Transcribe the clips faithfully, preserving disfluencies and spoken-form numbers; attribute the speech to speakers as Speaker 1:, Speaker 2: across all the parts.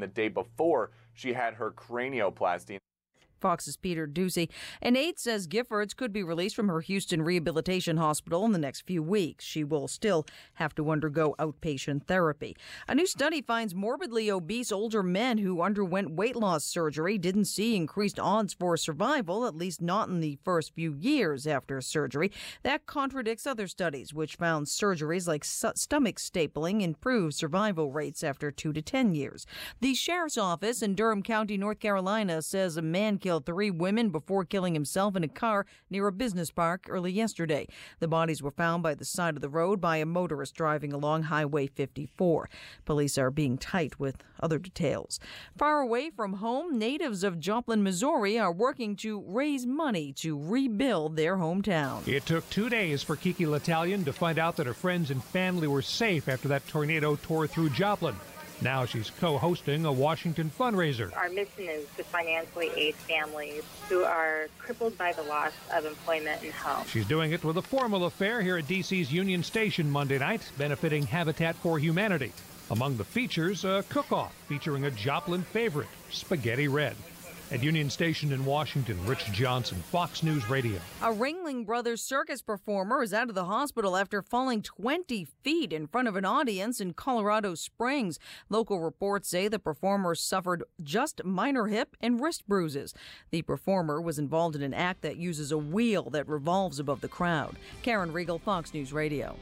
Speaker 1: the day before she had her cranioplasty.
Speaker 2: Fox's Peter Ducey. An aide says Giffords could be released from her Houston Rehabilitation Hospital in the next few weeks. She will still have to undergo outpatient therapy. A new study finds morbidly obese older men who underwent weight loss surgery didn't see increased odds for survival, at least not in the first few years after surgery. That contradicts other studies, which found surgeries like stomach stapling improve survival rates after two to ten years. The sheriff's office in Durham County, North Carolina, says a man killed three women before killing himself in a car near a business park early yesterday. The bodies were found by the side of the road by a motorist driving along Highway fifty-four. Police are being tight with other details. Far away from home, natives of Joplin, Missouri are working to raise money to rebuild their hometown.
Speaker 3: It took two days for Kiki L'Italian to find out that her friends and family were safe after that tornado tore through Joplin. Now she's co-hosting a Washington fundraiser.
Speaker 4: Our mission is to financially aid families who are crippled by the loss of employment and home.
Speaker 3: She's doing it with a formal affair here at D C's Union Station Monday night, benefiting Habitat for Humanity. Among the features, a cook-off featuring a Joplin favorite, Spaghetti Red. At Union Station in Washington, Rich Johnson, Fox News Radio.
Speaker 2: A Ringling Brothers circus performer is out of the hospital after falling twenty feet in front of an audience in Colorado Springs. Local reports say the performer suffered just minor hip and wrist bruises. The performer was involved in an act that uses a wheel that revolves above the crowd. Karen Riegel, Fox News Radio.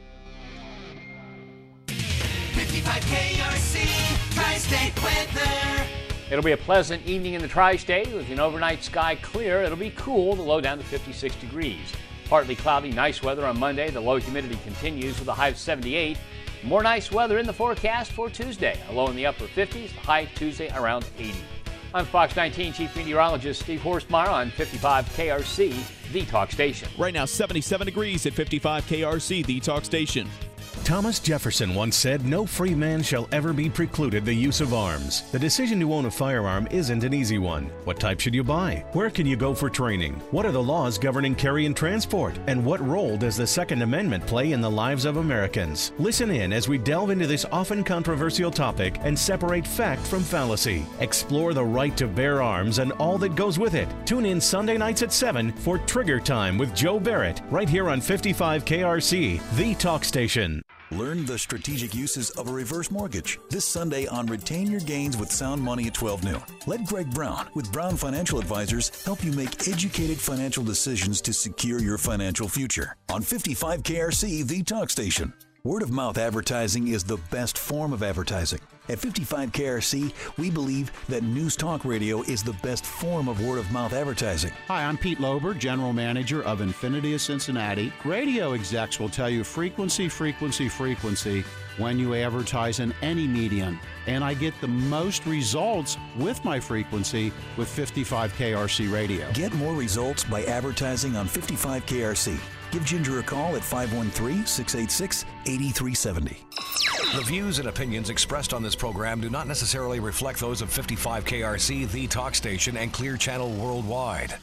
Speaker 5: fifty-five K R C, Tri-State weather.
Speaker 6: It'll be a pleasant evening in the tri-state with an overnight sky clear. It'll be cool, the low down to fifty-six degrees. Partly cloudy, nice weather on Monday. The low humidity continues with a high of seventy-eight. More nice weather in the forecast for Tuesday. A low in the upper fifties, the high Tuesday around eighty. I'm Fox nineteen Chief Meteorologist Steve Horstmeyer on fifty-five K R C, the talk station.
Speaker 7: Right now, seventy-seven degrees at fifty-five K R C, the talk station.
Speaker 8: Thomas Jefferson once said, "No free man shall ever be precluded the use of arms." The decision to own a firearm isn't an easy one. What type should you buy? Where can you go for training? What are the laws governing carry and transport? And what role does the Second Amendment play in the lives of Americans? Listen in as we delve into this often controversial topic and separate fact from fallacy. Explore the right to bear arms and all that goes with it. Tune in Sunday nights at seven for Trigger Time with Joe Barrett, right here on fifty-five K R C, the talk station.
Speaker 9: Learn the strategic uses of a reverse mortgage this Sunday on Retain Your Gains with Sound Money at twelve noon. Let Greg Brown with Brown Financial Advisors help you make educated financial decisions to secure your financial future on fifty-five K R C, the talk station. Word of mouth advertising is the best form of advertising. At fifty-five K R C, we believe that news talk radio is the best form of word of mouth advertising.
Speaker 10: Hi, I'm Pete Lober, General Manager of Infinity of Cincinnati. Radio execs will tell you frequency, frequency, frequency when you advertise in any medium. And I get the most results with my frequency with fifty-five K R C radio.
Speaker 9: Get more results by advertising on fifty-five K R C. Give Ginger a call at five one three, six eight six, eight three seven zero.
Speaker 11: The views and opinions expressed on this program do not necessarily reflect those of fifty-five K R C, the talk station, and Clear Channel Worldwide.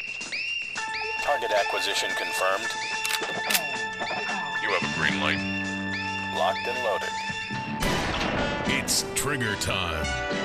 Speaker 12: Target acquisition confirmed.
Speaker 13: You have a green light.
Speaker 12: Locked and loaded.
Speaker 13: It's trigger time.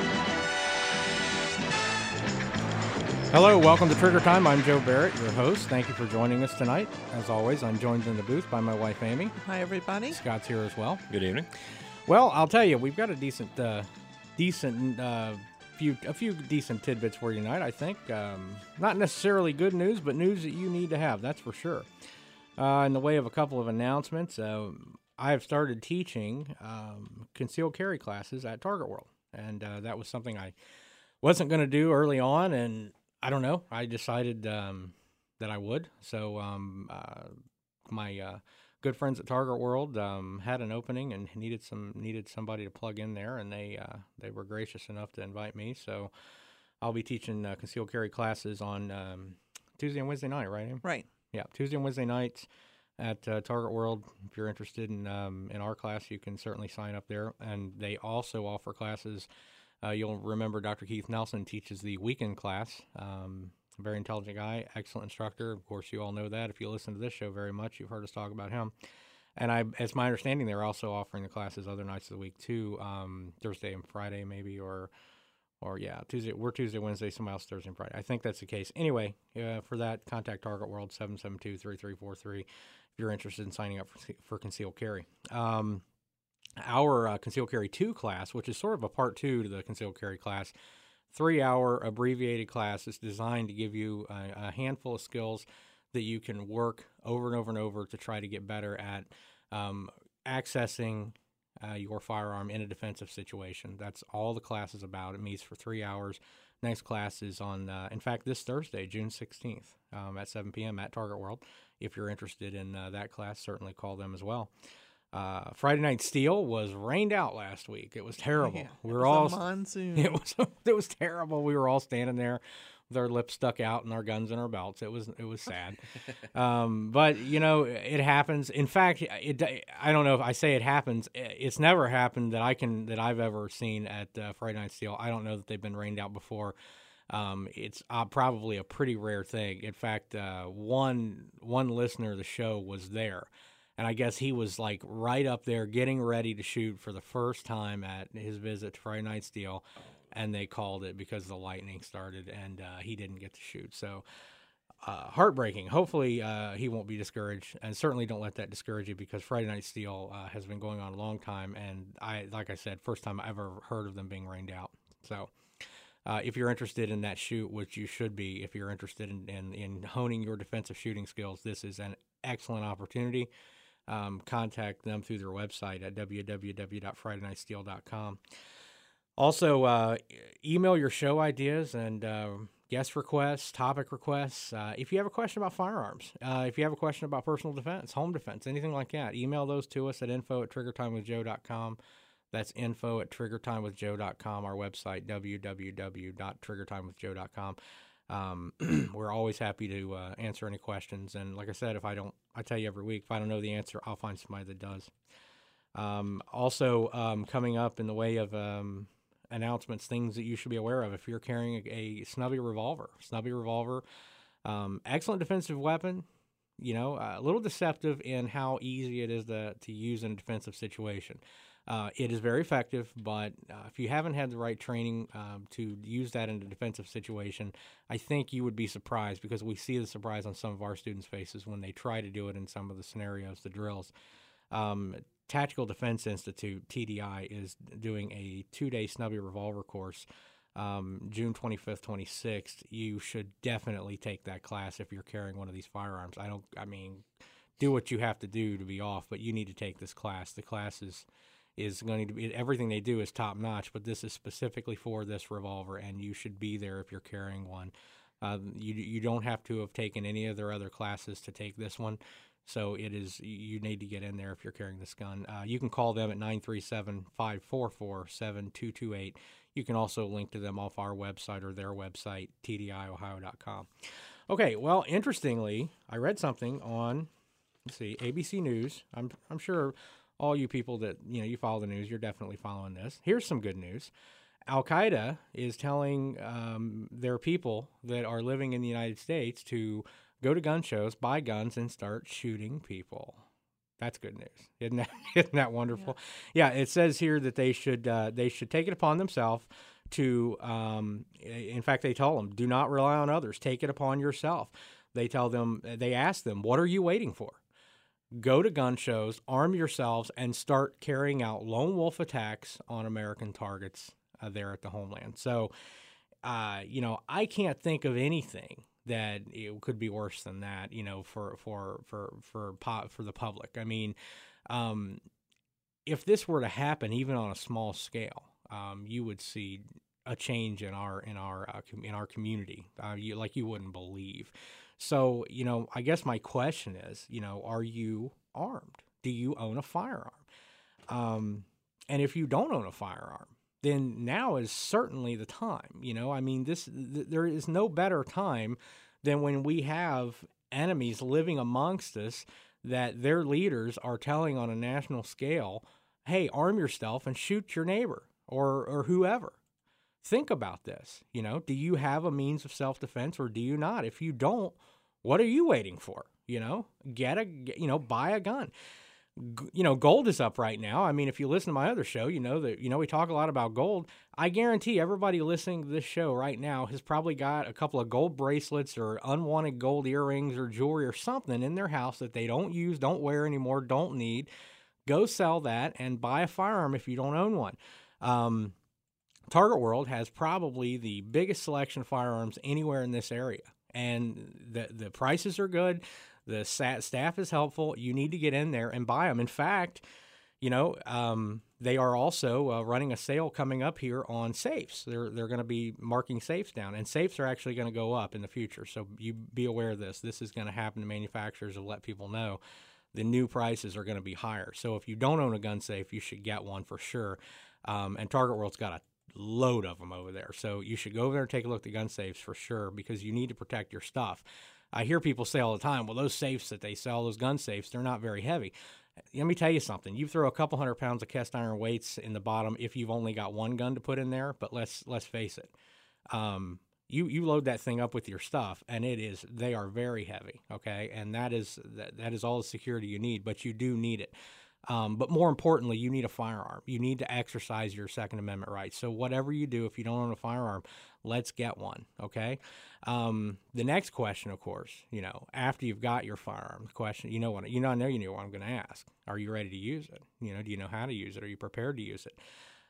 Speaker 14: Hello, welcome to Trigger Time. I'm Joe Barrett, your host. Thank you for joining us tonight. As always, I'm joined in the booth by my wife, Amy.
Speaker 15: Hi, everybody.
Speaker 14: Scott's here as well.
Speaker 16: Good evening.
Speaker 14: Well, I'll tell you, we've got a decent, uh, decent, uh, few, a few decent tidbits for you tonight. I think um, not necessarily good news, but news that you need to have. That's for sure. Uh, in the way of a couple of announcements, uh, I have started teaching um, concealed carry classes at Target World, and uh, that was something I wasn't going to do early on, and I don't know. I decided um, that I would. So um, uh, my uh, good friends at Target World um, had an opening and needed some needed somebody to plug in there, and they uh, they were gracious enough to invite me. So I'll be teaching uh, concealed carry classes on um, Tuesday and Wednesday night, right? Em?
Speaker 15: Right.
Speaker 14: Yeah, Tuesday and Wednesday nights at uh, Target World. If you're interested in um, in our class, you can certainly sign up there. And they also offer classes. Uh, you'll remember Doctor Keith Nelson teaches the weekend class. Um, very intelligent guy, excellent instructor. Of course, you all know that. If you listen to this show very much, you've heard us talk about him. And I, it's my understanding they're also offering the classes other nights of the week too, um, Thursday and Friday maybe, or Or, yeah, Tuesday. We're Tuesday, Wednesday, somebody else Thursday and Friday. I think that's the case. Anyway, uh, for that, contact Target World, seven seven two, three three four three, if you're interested in signing up for, for concealed carry. Um, our uh, concealed carry two class, which is sort of a part two to the concealed carry class, three-hour abbreviated class is designed to give you a, a handful of skills that you can work over and over and over to try to get better at um, accessing uh, your firearm in a defensive situation. That's all the class is about. It meets for three hours. Next class is on, uh, in fact, this Thursday, June sixteenth um, at seven p.m. at Target World. If you're interested in uh, that class, certainly call them as well. Uh, Friday Night Steel was rained out last week. It was terrible.
Speaker 15: Yeah,
Speaker 14: we
Speaker 15: it
Speaker 14: were
Speaker 15: was
Speaker 14: all
Speaker 15: a monsoon.
Speaker 14: It was it was terrible. We were all standing there with our lips stuck out and our guns in our belts. It was it was sad. um, but you know, it happens. In fact, it I don't know if I say it happens. It's never happened that I can that I've ever seen at uh, Friday Night Steel. I don't know that they've been rained out before. Um, it's uh, probably a pretty rare thing. In fact, uh, one one listener of the show was there. And I guess he was like right up there getting ready to shoot for the first time at his visit to Friday Night Steel, and they called it because the lightning started, and uh, he didn't get to shoot. So uh, heartbreaking. Hopefully uh, he won't be discouraged, and certainly don't let that discourage you because Friday Night Steel uh, has been going on a long time, and I, like I said, first time I ever heard of them being rained out. So uh, if you're interested in that shoot, which you should be, if you're interested in, in, in honing your defensive shooting skills, this is an excellent opportunity. Um, contact them through their website at w w w dot friday night steel dot com. Also, uh, email your show ideas and uh, guest requests, topic requests. Uh, if you have a question about firearms, uh, if you have a question about personal defense, home defense, anything like that, email those to us at info at trigger time with joe dot com. That's info at trigger time with joe dot com, our website, w w w dot trigger time with joe dot com. Um, we're always happy to uh, answer any questions. And like I said, if I don't, I tell you every week, if I don't know the answer, I'll find somebody that does. Um, also, um, coming up in the way of um, announcements, things that you should be aware of. If you're carrying a, a snubby revolver, snubby revolver, um, excellent defensive weapon, you know, a little deceptive in how easy it is to, to use in a defensive situation. Uh, it is very effective, but uh, if you haven't had the right training um, to use that in a defensive situation, I think you would be surprised because we see the surprise on some of our students' faces when they try to do it in some of the scenarios, the drills. Um, Tactical Defense Institute, T D I, is doing a two-day snubby revolver course um, June twenty-fifth, twenty-sixth. You should definitely take that class if you're carrying one of these firearms. I don't, I mean, do what you have to do to be off, but you need to take this class. The class is... is going to be, everything they do is top notch, but this is specifically for this revolver, and you should be there if you're carrying one. Uh, you you don't have to have taken any of their other classes to take this one, so it is you need to get in there if you're carrying this gun. Uh, you can call them at nine three seven, five four four, seven two two eight. You can also link to them off our website or their website, t d i ohio dot com. Okay, well, interestingly, I read something on, let's see, A B C News. I'm I'm sure all you people that, you know, you follow the news, you're definitely following this. Here's some good news. Al-Qaeda is telling um, their people that are living in the United States to go to gun shows, buy guns, and start shooting people. That's good news. Isn't that, isn't that wonderful? Yeah. yeah, it says here that they should uh, they should take it upon themselves to, um, in fact, they tell them, do not rely on others. Take it upon yourself. They tell them, they ask them, what are you waiting for? Go to gun shows, arm yourselves, and start carrying out lone wolf attacks on American targets uh, there at the homeland. So, uh, you know, I can't think of anything that it could be worse than that, you know, for for for for for the public. I mean, um, if this were to happen, even on a small scale, um, you would see a change in our in our uh, com- in our community, uh, you, like you wouldn't believe. So, you know, I guess my question is, you know, are you armed? Do you own a firearm? Um, and if you don't own a firearm, then now is certainly the time. You know, I mean, this th- there is no better time than when we have enemies living amongst us that their leaders are telling on a national scale, hey, arm yourself and shoot your neighbor or or whoever. Think about this. You know, do you have a means of self-defense or do you not? If you don't, what are you waiting for? You know, get a, you know, buy a gun. you know, gold is up right now. I mean, if you listen to my other show, you know that, you know, we talk a lot about gold. I guarantee everybody listening to this show right now has probably got a couple of gold bracelets or unwanted gold earrings or jewelry or something in their house that they don't use, don't wear anymore, don't need. Go sell that and buy a firearm if you don't own one. Um, Target World has probably the biggest selection of firearms anywhere in this area, and the the prices are good. The staff is helpful. You need to get in there and buy them. In fact, you know, um, they are also uh, running a sale coming up here on safes. They're they're going to be marking safes down, and safes are actually going to go up in the future. So you be aware of this. This is going to happen to manufacturers to let people know the new prices are going to be higher. So if you don't own a gun safe, you should get one for sure. Um, and Target World's got a load of them over there. So you should go over there and take a look at the gun safes for sure, because you need to protect your stuff. I hear people say all the time, well, those safes that they sell, those gun safes, they're not very heavy. Let me tell you something. You throw a couple hundred pounds of cast iron weights in the bottom if you've only got one gun to put in there, but let's let's face it. Um, you you load that thing up with your stuff, and it is they are very heavy, okay? And that is that, that is all the security you need, but you do need it. Um, but more importantly, you need a firearm. You need to exercise your Second Amendment rights. So whatever you do, if you don't own a firearm, let's get one, okay? Um, the next question, of course, you know, after you've got your firearm, the question, you know what, you know, I know you know what I'm going to ask. Are you ready to use it? You know, do you know how to use it? Are you prepared to use it?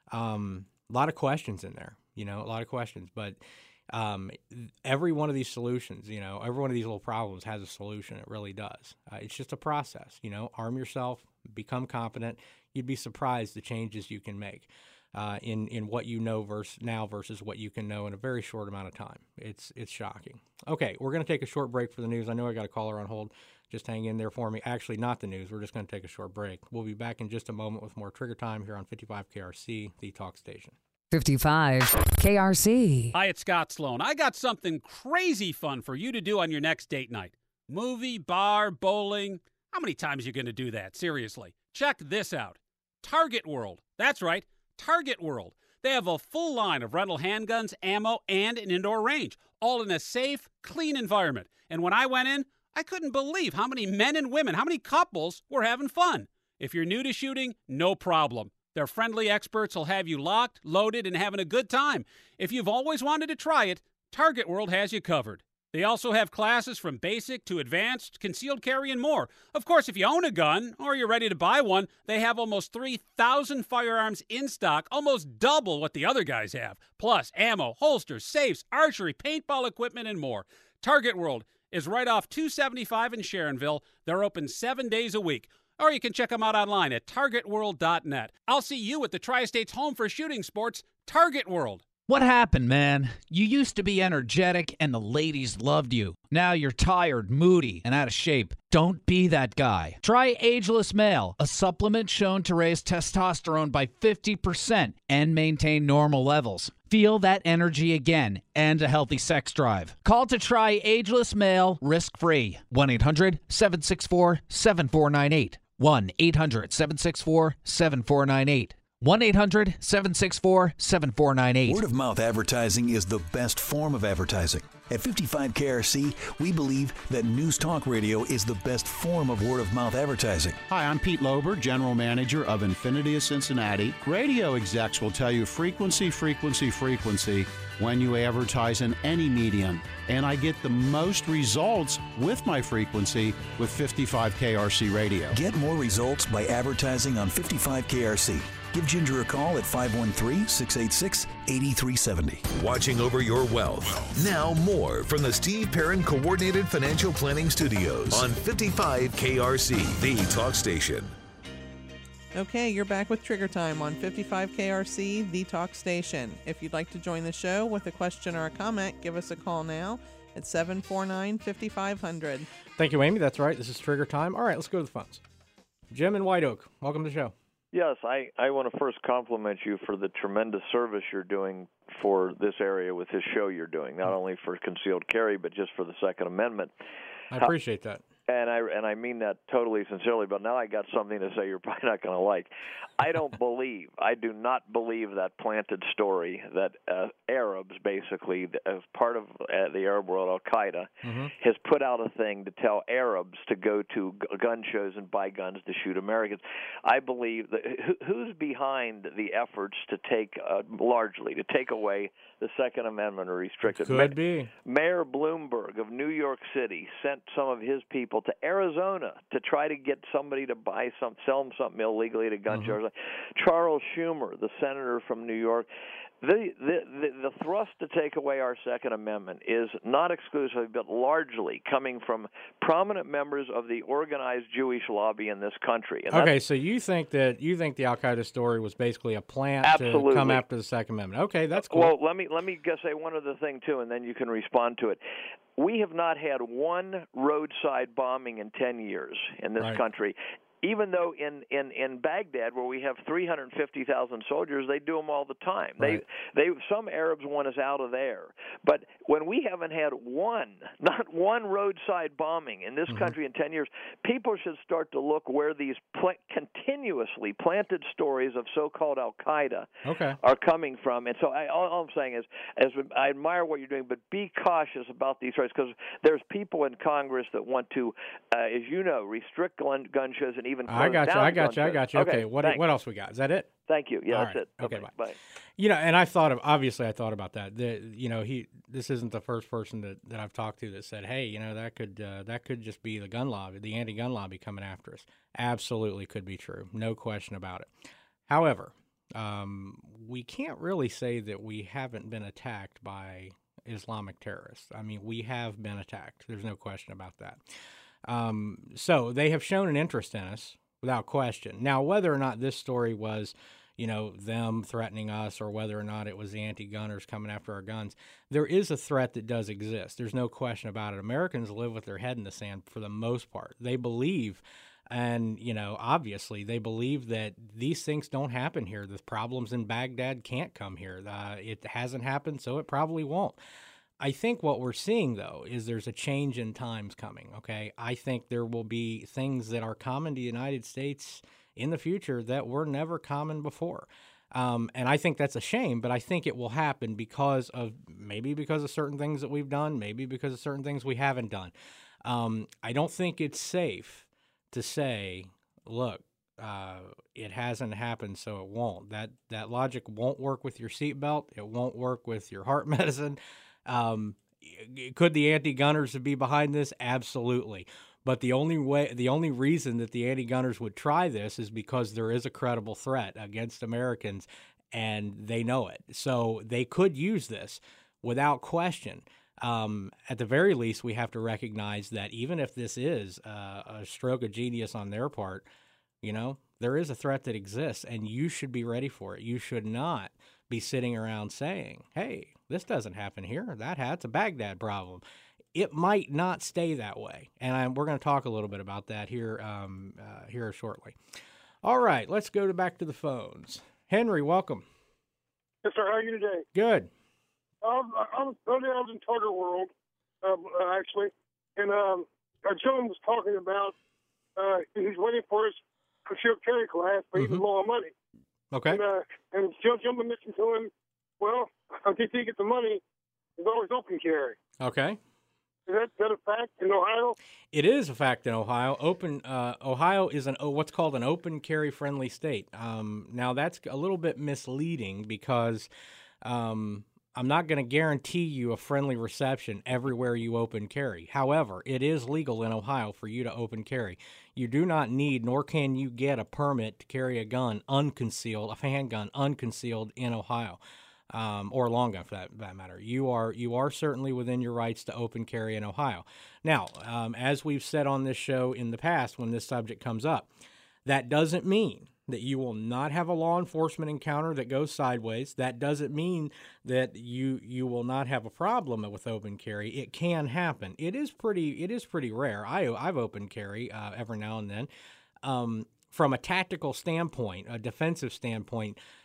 Speaker 14: Um, a lot of questions in there, you know, a lot of questions, but um, every one of these solutions, you know, every one of these little problems has a solution. It really does. Uh, it's just a process, you know, arm yourself, become competent. You'd be surprised the changes you can make uh, in, in what you know versus now versus what you can know in a very short amount of time. It's, it's shocking. Okay. We're going to take a short break for the news. I know I got a caller on hold. Just hang in there for me. Actually, not the news. We're just going to take a short break. We'll be back in just a moment with more Trigger Time here on fifty-five K R C, the talk station.
Speaker 15: fifty-five K R C.
Speaker 16: Hi, it's Scott Sloan. I got something crazy fun for you to do on your next date night. Movie, bar, bowling. How many times are you going to do that? Seriously. Check this out. Target World. That's right. Target World. They have a full line of rental handguns, ammo, and an indoor range, all in a safe, clean environment. And when I went in, I couldn't believe how many men and women, how many couples were having fun. If you're new to shooting, no problem. Their friendly experts will have you locked, loaded, and having a good time. If you've always wanted to try it, Target World has you covered. They also have classes from basic to advanced, concealed carry, and more. Of course, if you own a gun or you're ready to buy one, they have almost three thousand firearms in stock, almost double what the other guys have. Plus, ammo, holsters, safes, archery, paintball equipment, and more. Target World is right off two seventy-five in Sharonville. They're open seven days a week. Or you can check them out online at target world dot net. I'll see you at the Tri-State's home for shooting sports, Target World.
Speaker 17: What happened, man? You used to be energetic and the ladies loved you. Now you're tired, moody, and out of shape. Don't be that guy. Try Ageless Male, a supplement shown to raise testosterone by fifty percent and maintain normal levels. Feel that energy again and a healthy sex drive. Call to try Ageless Male risk-free. one eight hundred seven six four seven four nine eight. one eight hundred seven six four seven four nine eight. one eight hundred seven six four seven four nine eight.
Speaker 9: Word of mouth advertising is the best form of advertising. At fifty-five K R C, we believe that news talk radio is the best form of word of mouth advertising.
Speaker 10: Hi, I'm Pete Lober, General Manager of Infinity of Cincinnati. Radio execs will tell you frequency, frequency, frequency when you advertise in any medium. And I get the most results with my frequency with fifty-five K R C radio.
Speaker 9: Get more results by advertising on fifty-five K R C. Give Ginger a call at five one three, six eight six, eight three seven zero.
Speaker 18: Watching over your wealth. Now more from the Steve Perrin Coordinated Financial Planning Studios on fifty-five K R C, the talk station.
Speaker 19: Okay, you're back with Trigger Time on fifty-five K R C, the talk station. If you'd like to join the show with a question or a comment, give us a call now at seven four nine, five five zero zero.
Speaker 14: Thank you, Amy. That's right. This is Trigger Time. All right, let's go to the phones. Jim in White Oak, welcome to the show.
Speaker 20: Yes, I, I want to first compliment you for the tremendous service you're doing for this area with this show you're doing, not only for concealed carry, but just for the Second Amendment.
Speaker 14: I appreciate that.
Speaker 20: And I and I mean that totally sincerely, but now I got something to say you're probably not going to like. I don't believe, I do not believe that planted story that uh, Arabs, basically, as part of uh, the Arab world, Al-Qaeda,
Speaker 14: Mm-hmm.
Speaker 20: has put out a thing to tell Arabs to go to g- gun shows and buy guns to shoot Americans. I believe that who, who's behind the efforts to take, uh, largely, to take away the Second Amendment or restrict it?
Speaker 14: Could be.
Speaker 20: Mayor Bloomberg of New York City sent some of his people to Arizona to try to get somebody to buy some, sell them something illegally to gun
Speaker 14: Mhm.
Speaker 20: shows. Charles Schumer, the senator from New York, the, the the the thrust to take away our Second Amendment is not exclusively, but largely coming from prominent members of the organized Jewish lobby in this country. And
Speaker 14: Okay,
Speaker 20: that's-
Speaker 14: so you think that you think the Al Qaeda story was basically a plant
Speaker 20: Absolutely.
Speaker 14: to come after the Second Amendment? Okay, that's cool.
Speaker 20: Well, let me let me just say one other thing too, and then you can respond to it. We have not had one roadside bombing in ten years in this
Speaker 14: Right.
Speaker 20: country. Even though in, in, in Baghdad, where we have three hundred fifty thousand soldiers, they do them all the time.
Speaker 14: Right.
Speaker 20: They they some Arabs want us out of there, but when we haven't had one, not one roadside bombing in this
Speaker 14: Mm-hmm.
Speaker 20: country in ten years, people should start to look where these pl- continuously planted stories of so-called Al Qaeda
Speaker 14: Okay.
Speaker 20: are coming from. And so I, all, all I'm saying is, as I admire what you're doing, but be cautious about these stories because there's people in Congress that want to, uh, as you know, restrict gun, gun shows and even
Speaker 14: I
Speaker 20: close
Speaker 14: got you.
Speaker 20: down
Speaker 14: I got
Speaker 20: gun
Speaker 14: you. I
Speaker 20: shows.
Speaker 14: got you. Okay. What
Speaker 20: thanks.
Speaker 14: what else we got? Is that it?
Speaker 20: Thank you. Yeah,
Speaker 14: All
Speaker 20: that's
Speaker 14: right.
Speaker 20: it.
Speaker 14: Okay,
Speaker 20: Okay,
Speaker 14: bye.
Speaker 20: bye.
Speaker 14: You know, and I thought of obviously I thought about that. The, you know, he this isn't the first person that, that I've talked to that said, "Hey, you know, that could uh, that could just be the gun lobby, the anti-gun lobby coming after us." Absolutely could be true. No question about it. However, um, we can't really say that we haven't been attacked by Islamic terrorists. I mean, we have been attacked. There's no question about that. Um, so they have shown an interest in us without question. Now, whether or not this story was, you know, them threatening us or whether or not it was the anti-gunners coming after our guns, there is a threat that does exist. There's no question about it. Americans live with their head in the sand for the most part. They believe, and, you know, obviously they believe that these things don't happen here. The problems in Baghdad can't come here. Uh, it hasn't happened, so it probably won't. I think what we're seeing, though, is there's a change in times coming, okay? I think there will be things that are common to the United States in the future that were never common before. Um, and I think that's a shame, but I think it will happen because of maybe because of certain things that we've done, maybe because of certain things we haven't done. Um, I don't think it's safe to say, look, uh, it hasn't happened, so it won't. That, that logic won't work with your seatbelt. It won't work with your heart medicine. Um, could the anti-gunners be behind this? Absolutely. But the only way, the only reason that the anti-gunners would try this is because there is a credible threat against Americans, and they know it. So they could use this without question. Um, at the very least, we have to recognize that even if this is uh, a stroke of genius on their part, you know, there is a threat that exists, and you should be ready for it. You should not be sitting around saying, hey, this doesn't happen here. That that's a Baghdad problem. It might not stay that way, and I, we're going to talk a little bit about that here um, uh, here shortly. All right, let's go to back to the phones. Henry, welcome.
Speaker 21: Yes, sir. How are you today?
Speaker 14: Good.
Speaker 21: Um, I was earlier I was in Target World, um, uh, actually, and um, a gentleman was talking about uh, he's waiting for his concealed carry class, but he's
Speaker 14: Mhm.
Speaker 21: low on money.
Speaker 14: Okay.
Speaker 21: And, uh, and the gentleman mentioned to him, well, until you get the money, there's always open carry.
Speaker 14: Okay.
Speaker 21: Is that, is that a fact in Ohio?
Speaker 14: It is a fact in Ohio. Open uh, Ohio is an what's called an open carry friendly state. Um, now that's a little bit misleading because um, I'm not going to guarantee you a friendly reception everywhere you open carry. However, it is legal in Ohio for you to open carry. You do not need nor can you get a permit to carry a gun unconcealed, a handgun unconcealed in Ohio. Um, or a long gun for that, that matter. You are you are certainly within your rights to open carry in Ohio. Now, um, as we've said on this show in the past when this subject comes up, that doesn't mean that you will not have a law enforcement encounter that goes sideways. That doesn't mean that you you will not have a problem with open carry. It can happen. It is pretty it is pretty rare. I I've opened carry uh, every now and then. Um, from a tactical standpoint, a defensive standpoint,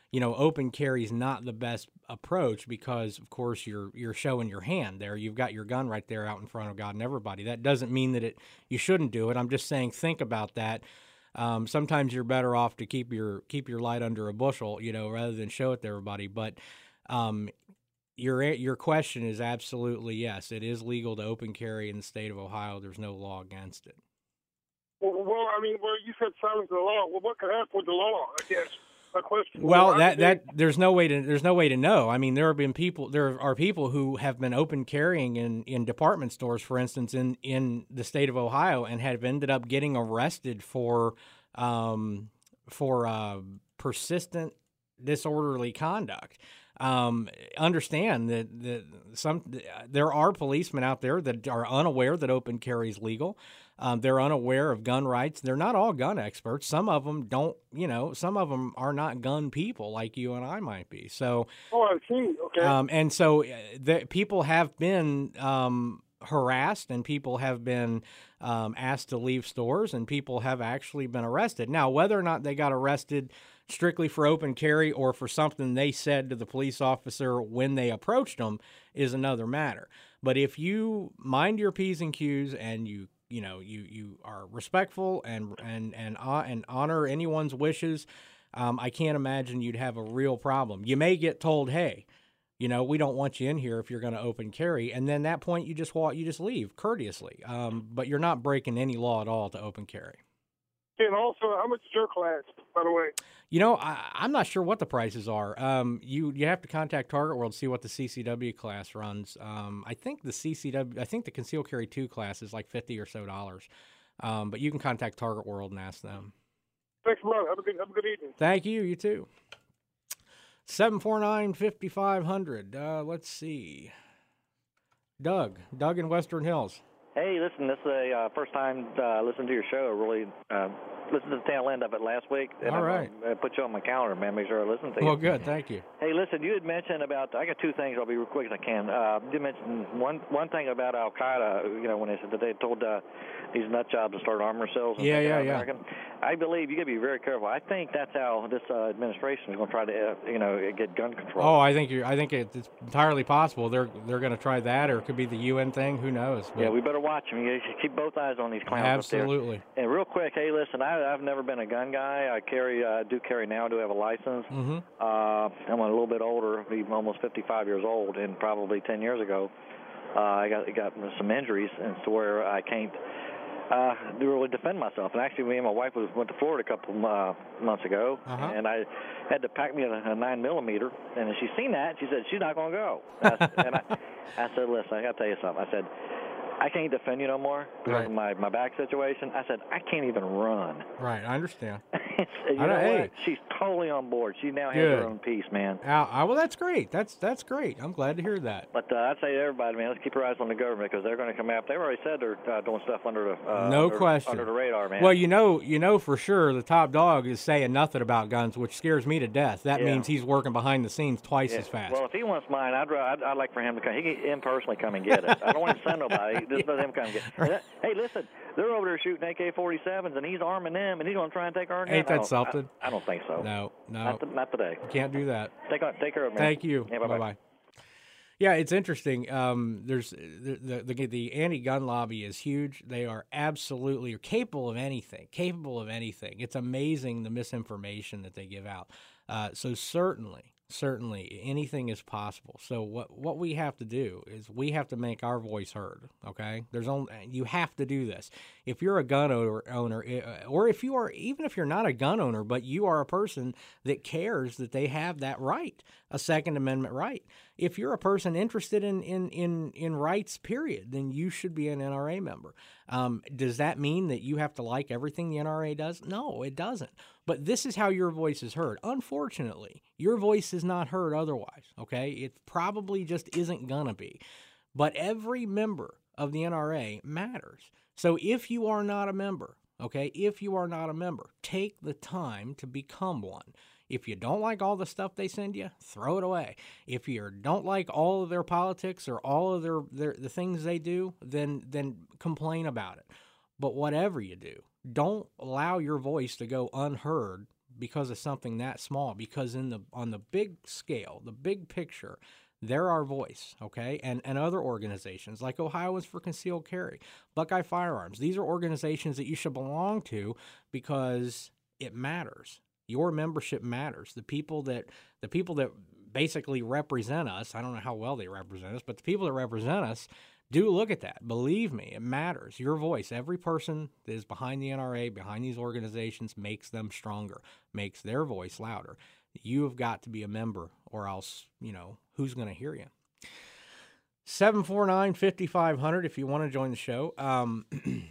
Speaker 14: you know, open carry is not the best approach because, of course, you're you're showing your hand there. You've got your gun right there out in front of God and everybody. That doesn't mean that it you shouldn't do it. I'm just saying think about that. Um, sometimes you're better off to keep your keep your light under a bushel, you know, rather than show it to everybody. But um, your your question is absolutely yes. It is legal to open carry in the state of Ohio. There's no law against it.
Speaker 21: Well, well I mean, well, you said silence the law. Well, what could happen with the law? I guess. A question.
Speaker 14: Well, that, that there's no way to there's no way to know. I mean, there have been people there are people who have been open carrying in, in department stores, for instance, in, in the state of Ohio, and have ended up getting arrested for um, for uh, persistent disorderly conduct. Um, understand that, that some there are policemen out there that are unaware that open carry is legal. Um, they're unaware of gun rights. They're not all gun experts. Some of them don't, you know, some of them are not gun people like you and I might be. So,
Speaker 21: oh, I see. Okay.
Speaker 14: Um, and so the, people have been um, harassed and people have been um, asked to leave stores and people have actually been arrested. Now, whether or not they got arrested strictly for open carry or for something they said to the police officer when they approached them is another matter. But if you mind your P's and Q's and you you know, you, you are respectful and and and uh, and honor anyone's wishes, um, I can't imagine you'd have a real problem. You may get told, hey, you know, we don't want you in here if you're going to open carry, and then that point you just walk, you just leave courteously. Um, but you're not breaking any law at all to open carry.
Speaker 21: And also, how much is your class, by the way?
Speaker 14: You know, I, I'm not sure what the prices are. Um, you you have to contact Target World to see what the C C W class runs. Um, I think the C C W, I think the Concealed Carry two class is like fifty or so dollars. Um, but you can contact Target World and ask them.
Speaker 21: Thanks a lot. Have a good, have a good evening.
Speaker 14: Thank you. You too. seven four nine, five five zero zero. Uh, let's see. Doug. Doug in Western Hills.
Speaker 1: Hey, listen, this is a uh, first time uh, listening to your show. Really uh, listened to the tail end of it last week. And
Speaker 14: All
Speaker 1: I'm
Speaker 14: right.
Speaker 1: going to put you on my calendar, man. Make sure I listen to you.
Speaker 14: Well, good. Thank you.
Speaker 1: Hey, listen, you had mentioned about, I got two things. I'll be real quick as I can. Uh, you mentioned one one thing about Al-Qaeda, you know, when they said that they told uh, these nut jobs to start arming themselves. And
Speaker 14: Yeah,
Speaker 1: take
Speaker 14: yeah,
Speaker 1: out
Speaker 14: yeah.
Speaker 1: American. I believe you got to be very careful. I think that's how this uh, administration is going to try to, uh, you know, get gun control.
Speaker 14: Oh, I think you're. I think it's entirely possible they're they're going to try that, or it could be the U N thing. Who knows? But
Speaker 1: Yeah, we better watch them. You should keep both eyes on these clowns
Speaker 14: absolutely.
Speaker 1: up there. And real quick, hey, listen, I, I've never been a gun guy. I carry, uh, do carry now. I do have a license.
Speaker 14: Mm-hmm.
Speaker 1: Uh, I'm a little bit older, I'm almost fifty-five years old, and probably ten years ago, uh, I got got some injuries, and to where I can't uh, really defend myself. And actually, me and my wife was, went to Florida a couple uh, months ago,
Speaker 14: Uh-huh.
Speaker 1: and I had to pack me a, a nine millimeter. And she seen that, she said she's not going to go. And I, and I, I said, listen, I got to tell you something. I said, I can't defend you no more because
Speaker 14: Right.
Speaker 1: of my, my back situation. I said, I can't even run.
Speaker 14: Right, I understand.
Speaker 1: You
Speaker 14: I
Speaker 1: know
Speaker 14: know, hey.
Speaker 1: what? She's totally on board. She now has
Speaker 14: Good.
Speaker 1: her own peace, man.
Speaker 14: Al, I, well, that's great. That's that's great. I'm glad to hear that.
Speaker 1: But uh, I'd say to everybody, man, let's keep our eyes on the government because they're going to come after. They've already said they're uh, doing stuff under the uh,
Speaker 14: No
Speaker 1: under,
Speaker 14: question.
Speaker 1: under the radar, man.
Speaker 14: Well, you know, you know for sure the top dog is saying nothing about guns, which scares me to death. That
Speaker 1: Yeah.
Speaker 14: means he's working behind the scenes twice
Speaker 1: Yeah.
Speaker 14: as fast.
Speaker 1: Well, if he wants mine, I'd, I'd I'd like for him to come. He can him personally come and get it. I don't want him to send nobody. Just let him come and get it. And that- Hey, listen, they're over there shooting A K forty-sevens, and he's arming them, and he's going to try and take our gun.
Speaker 14: Ain't that
Speaker 1: I don't-
Speaker 14: something?
Speaker 1: I, I don't think so.
Speaker 14: No, no.
Speaker 1: Not, th- not today.
Speaker 14: Can't do that.
Speaker 1: Take, take care of me.
Speaker 14: Thank you.
Speaker 1: Yeah,
Speaker 14: bye
Speaker 1: bye-bye.
Speaker 14: bye. Yeah, it's interesting. Um, there's the, the the anti-gun lobby is huge. They are absolutely capable of anything. Capable of anything. It's amazing the misinformation that they give out. Uh, so certainly, certainly, anything is possible. So what what we have to do is we have to make our voice heard. Okay, there's only you have to do this. If you're a gun owner, owner, or if you are even if you're not a gun owner, but you are a person that cares that they have that right, a Second Amendment right. If you're a person interested in in in, in rights, period, then you should be an N R A member. Um, does that mean that you have to like everything the N R A does? No, it doesn't. But this is how your voice is heard. Unfortunately, your voice is not heard otherwise, okay? It probably just isn't gonna be. But every member of the N R A matters. So if you are not a member, okay, if you are not a member, take the time to become one. If you don't like all the stuff they send you, throw it away. If you don't like all of their politics or all of their, their the things they do, then then complain about it. But whatever you do, don't allow your voice to go unheard because of something that small, because in the on the big scale, the big picture, they're our voice, okay? And and other organizations like Ohioans for Concealed Carry, Buckeye Firearms. These are organizations that you should belong to because it matters. Your membership matters. The people that the people that basically represent us, I don't know how well they represent us, but the people that represent us do look at that. Believe me, it matters. Your voice, every person that is behind the N R A, behind these organizations, makes them stronger, makes their voice louder. You have got to be a member or else, you know, who's going to hear you? seven four nine, five five zero zero if you want to join the show. Um,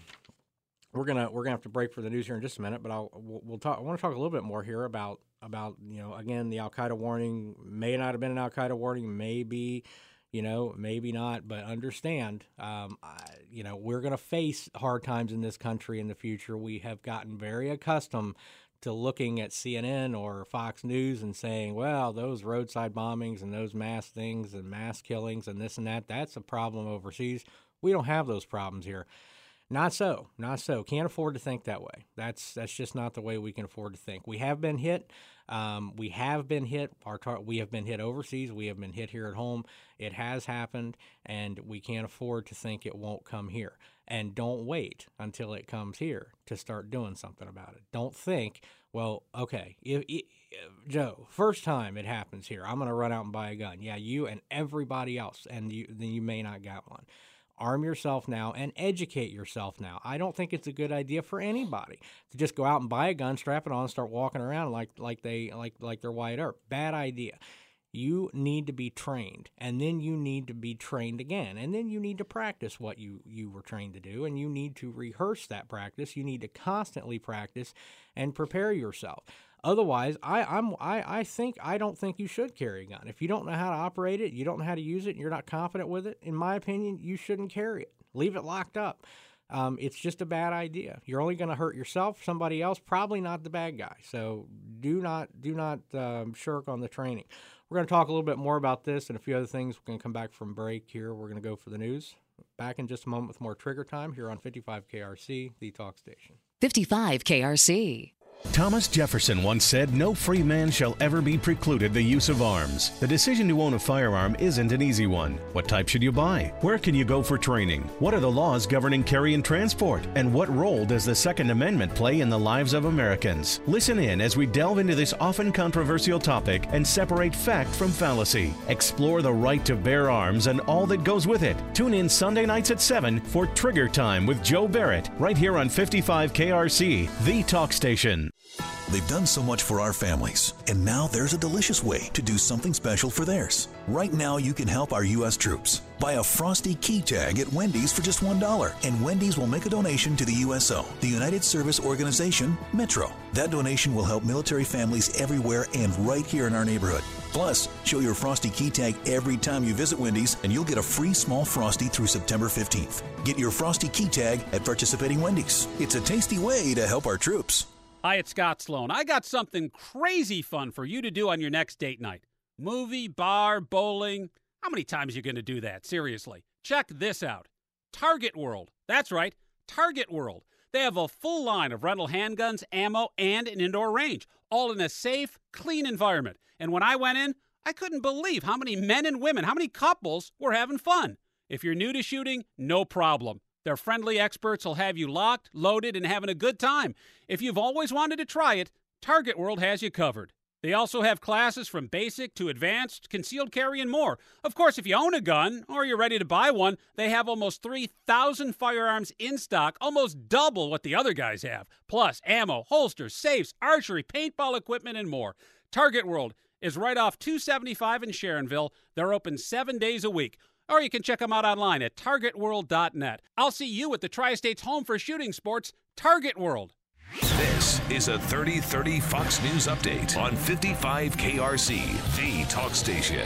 Speaker 14: we're gonna we're gonna have to break for the news here in just a minute, but I'll we'll, we'll talk. I want to talk a little bit more here about about you know again the Al Qaeda warning may not have been an Al Qaeda warning, maybe. You know, maybe not, but understand, um, I, you know, we're going to face hard times in this country in the future. We have gotten very accustomed to looking at C N N or Fox News and saying, well, those roadside bombings and those mass things and mass killings and this and that, that's a problem overseas. We don't have those problems here. Not so, not so. Can't afford to think that way. That's that's just not the way we can afford to think. We have been hit. Um, we have been hit. Our tar- we have been hit overseas. We have been hit here at home. It has happened, and we can't afford to think it won't come here. And don't wait until it comes here to start doing something about it. Don't think, well, okay, if, if, Joe, first time it happens here, I'm going to run out and buy a gun. Yeah, you and everybody else, and you, then you may not get one. Arm yourself now and educate yourself now. I don't think it's a good idea for anybody to just go out and buy a gun, strap it on, and start walking around like like they like like they're Wyatt Earp. Bad idea. You need to be trained, and then you need to be trained again, and then you need to practice what you, you were trained to do, and you need to rehearse that practice. You need to constantly practice and prepare yourself. Otherwise, I, I'm, I, I think I don't think you should carry a gun. If you don't know how to operate it, you don't know how to use it, and you're not confident with it, in my opinion, you shouldn't carry it. Leave it locked up. Um, it's just a bad idea. You're only going to hurt yourself, somebody else, probably not the bad guy. So do not do not um, shirk on the training. We're going to talk a little bit more about this and a few other things. We're going to come back from break here. We're going to go for the news. Back in just a moment with more Trigger Time here on fifty-five K R C, the talk station.
Speaker 15: fifty-five K R C.
Speaker 8: Thomas Jefferson once said, "No free man shall ever be precluded the use of arms." The decision to own a firearm isn't an easy one. What type should you buy? Where can you go for training? What are the laws governing carry and transport? And what role does the Second Amendment play in the lives of Americans? Listen in as we delve into this often controversial topic and separate fact from fallacy. Explore the right to bear arms and all that goes with it. Tune in Sunday nights at seven for Trigger Time with Joe Barrett, right here on fifty-five K R C, the talk station.
Speaker 9: They've done so much for our families, and now there's a delicious way to do something special for theirs. Right now, you can help our U S troops. Buy a Frosty key tag at Wendy's for just one dollar, and Wendy's will make a donation to the U S O, the United Service Organization, Metro. That donation will help military families everywhere and right here in our neighborhood. Plus, show your Frosty key tag every time you visit Wendy's, and you'll get a free small Frosty through September fifteenth. Get your Frosty key tag at participating Wendy's. It's a tasty way to help our troops.
Speaker 16: Hi, it's Scott Sloan. I got something crazy fun for you to do on your next date night. Movie, bar, bowling. How many times are you going to do that? Seriously. Check this out. Target World. That's right, Target World. They have a full line of rental handguns, ammo, and an indoor range, all in a safe, clean environment. And when I went in, I couldn't believe how many men and women, how many couples were having fun. If you're new to shooting, no problem. Their friendly experts will have you locked, loaded, and having a good time. If you've always wanted to try it, Target World has you covered. They also have classes from basic to advanced, concealed carry, and more. Of course, if you own a gun or you're ready to buy one, they have almost three thousand firearms in stock, almost double what the other guys have. Plus, ammo, holsters, safes, archery, paintball equipment, and more. Target World is right off two seventy-five in Sharonville. They're open seven days a week. Or you can check them out online at target world dot net. I'll see you at the Tri-State's home for shooting sports, Target World.
Speaker 11: This is a thirty thirty Fox News Update on fifty-five K R C, the talk station.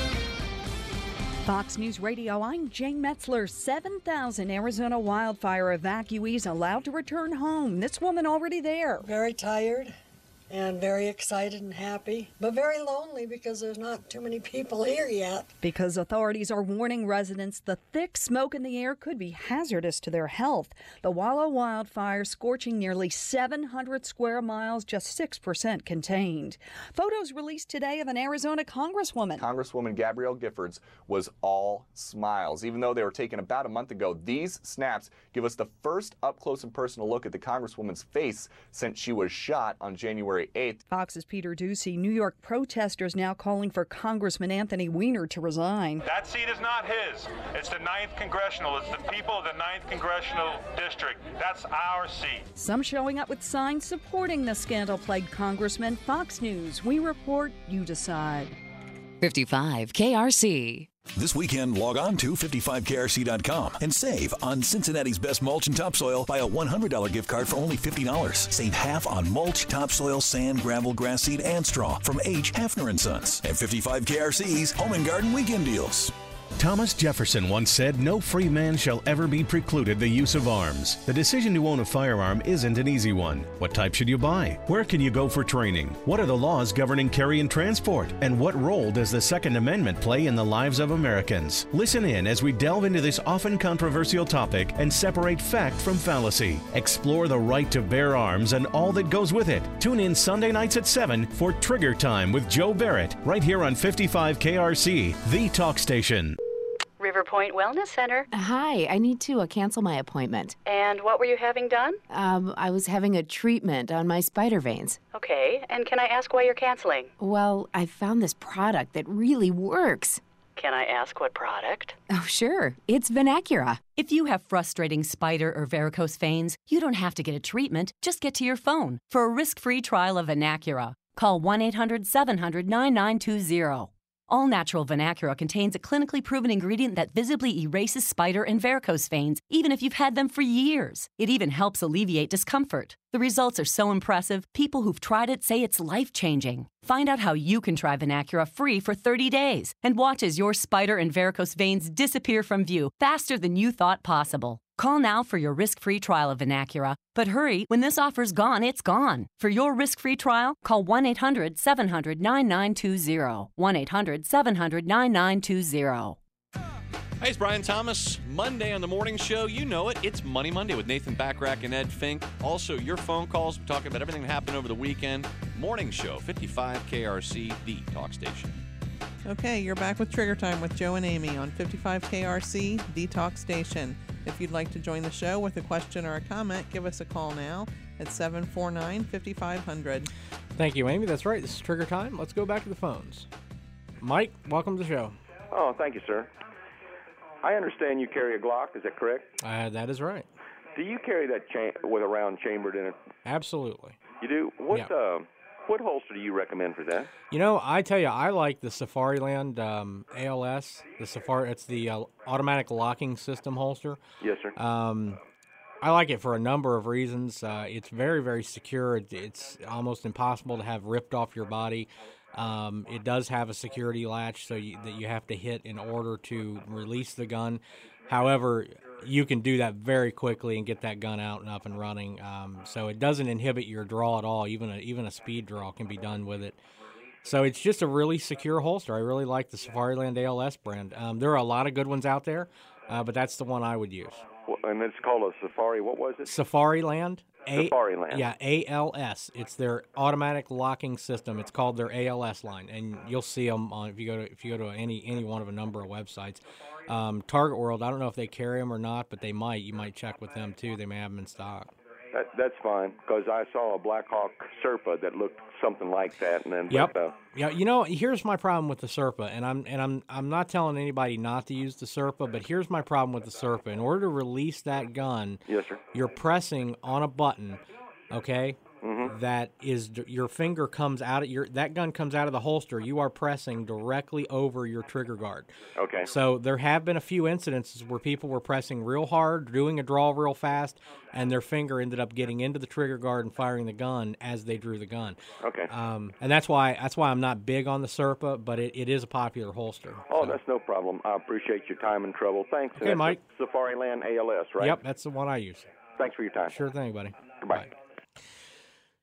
Speaker 4: Fox News Radio, I'm Jane Metzler. seven thousand Arizona wildfire evacuees allowed to return home. This woman already there.
Speaker 22: Very tired,
Speaker 3: and very excited and happy, but very lonely because there's not too many people here yet.
Speaker 4: Because authorities are warning residents the thick smoke in the air could be hazardous to their health. The Wallow wildfire scorching nearly seven hundred square miles, just six percent contained. Photos released today of an Arizona congresswoman.
Speaker 22: Congresswoman Gabrielle Giffords was all smiles. Even though they were taken about a month ago, these snaps give us the first up-close and personal look at the congresswoman's face since she was shot on January eighth.
Speaker 4: Fox's Peter Ducey. New York protesters now calling for Congressman Anthony Weiner to resign.
Speaker 23: That seat is not his. It's the ninth Congressional. It's the people of the ninth Congressional District. That's our seat.
Speaker 4: Some showing up with signs supporting the scandal-plagued congressman. Fox News. We report, you decide.
Speaker 15: fifty-five K R C.
Speaker 9: This weekend, log on to fifty-five K R C dot com and save on Cincinnati's best mulch and topsoil. Buy a one hundred dollars gift card for only fifty dollars. Save half on mulch, topsoil, sand, gravel, grass seed, and straw from H. Hafner and Sons and fifty-five K R C's Home and Garden Weekend Deals.
Speaker 8: Thomas Jefferson once said, "No free man shall ever be precluded the use of arms." The decision to own a firearm isn't an easy one. What type should you buy? Where can you go for training? What are the laws governing carry and transport? And what role does the Second Amendment play in the lives of Americans? Listen in as we delve into this often controversial topic and separate fact from fallacy. Explore the right to bear arms and all that goes with it. Tune in Sunday nights at seven for Trigger Time with Joe Barrett, right here on fifty-five K R C, the talk station.
Speaker 24: River Point Wellness Center.
Speaker 25: Hi, I need to uh, cancel my appointment.
Speaker 24: And what were you having done?
Speaker 25: Um, I was having a treatment on my spider veins.
Speaker 24: Okay, and can I ask why you're canceling?
Speaker 25: Well, I found this product that really works.
Speaker 24: Can I ask what product?
Speaker 25: Oh, sure. It's Venacura.
Speaker 26: If you have frustrating spider or varicose veins, you don't have to get a treatment. Just get to your phone for a risk-free trial of Venacura. Call one eight hundred seven hundred nine nine two zero. All-natural Venacura contains a clinically proven ingredient that visibly erases spider and varicose veins, even if you've had them for years. It even helps alleviate discomfort. The results are so impressive, people who've tried it say it's life-changing. Find out how you can try Venacura free for thirty days and watch as your spider and varicose veins disappear from view faster than you thought possible. Call now for your risk-free trial of Venacura. But hurry, when this offer's gone, it's gone. For your risk-free trial, call one eight hundred seven hundred nine nine two zero. one eight hundred seven hundred nine nine two zero.
Speaker 27: Hey, it's Brian Thomas. Monday on the morning show, you know it. It's Money Monday with Nathan Backrack and Ed Fink. Also, your phone calls. We're talking about everything that happened over the weekend. Morning show, fifty-five K R C, the talk station.
Speaker 19: Okay, you're back with Trigger Time with Joe and Amy on fifty-five K R C, the talk station. If you'd like to join the show with a question or a comment, give us a call now at seven four nine, five five zero zero.
Speaker 14: Thank you, Amy. That's right. This is Trigger Time. Let's go back to the phones. Mike, welcome to the show.
Speaker 28: Oh, thank you, sir. I understand you carry a Glock. Is that correct?
Speaker 14: Uh, that is right.
Speaker 28: Do you carry that cha- with a round chambered in it?
Speaker 14: Absolutely.
Speaker 28: You do? What
Speaker 14: Yeah.
Speaker 28: uh, what holster do you recommend for that?
Speaker 14: You know, I tell you, I like the Safariland um, A L S. The Safari, it's the uh, automatic locking system holster.
Speaker 28: Yes, sir.
Speaker 14: Um, I like it for a number of reasons. Uh, it's very, very secure. It, it's almost impossible to have ripped off your body. Um, it does have a security latch so you, that you have to hit in order to release the gun. However, you can do that very quickly and get that gun out and up and running. Um, so it doesn't inhibit your draw at all. Even a, even a speed draw can be done with it. So it's just a really secure holster. I really like the Safariland A L S brand. Um, there are a lot of good ones out there, uh, but that's the one I would use.
Speaker 28: Well, and it's called a Safari. What was it?
Speaker 14: Safariland. A-
Speaker 28: Safariland.
Speaker 14: Yeah, A L S. It's their automatic locking system. It's called their A L S line, and you'll see them on if you go to if you go to any any one of a number of websites. Um, Target World, I don't know if they carry them or not, but they might. You might check with them too. They may have them in stock.
Speaker 28: That, that's fine, because I saw a Black Hawk Serpa that looked something like that, and then
Speaker 14: Yep.
Speaker 28: but, uh,
Speaker 14: Yeah, you know, here's my problem with the Serpa, and I'm and I'm I'm not telling anybody not to use the Serpa, but here's my problem with the Serpa. In order to release that gun,
Speaker 28: yes, sir.
Speaker 14: you're pressing on a button, okay?
Speaker 28: Mm-hmm.
Speaker 14: That is your finger comes out of your that gun comes out of the holster. You are pressing directly over your trigger guard.
Speaker 28: Okay.
Speaker 14: So there have been a few incidences where people were pressing real hard, doing a draw real fast, and their finger ended up getting into the trigger guard and firing the gun as they drew the gun.
Speaker 28: Okay.
Speaker 14: Um, and that's why that's why I'm not big on the Serpa, but it, it is a popular holster.
Speaker 28: Oh, that's no problem. I appreciate your time and trouble. Thanks.
Speaker 14: Okay,
Speaker 28: And that's
Speaker 14: Mike.
Speaker 28: the Safariland A L S, right?
Speaker 14: Yep, that's the one I use.
Speaker 28: Thanks for your time.
Speaker 14: Sure thing, buddy.
Speaker 28: Goodbye.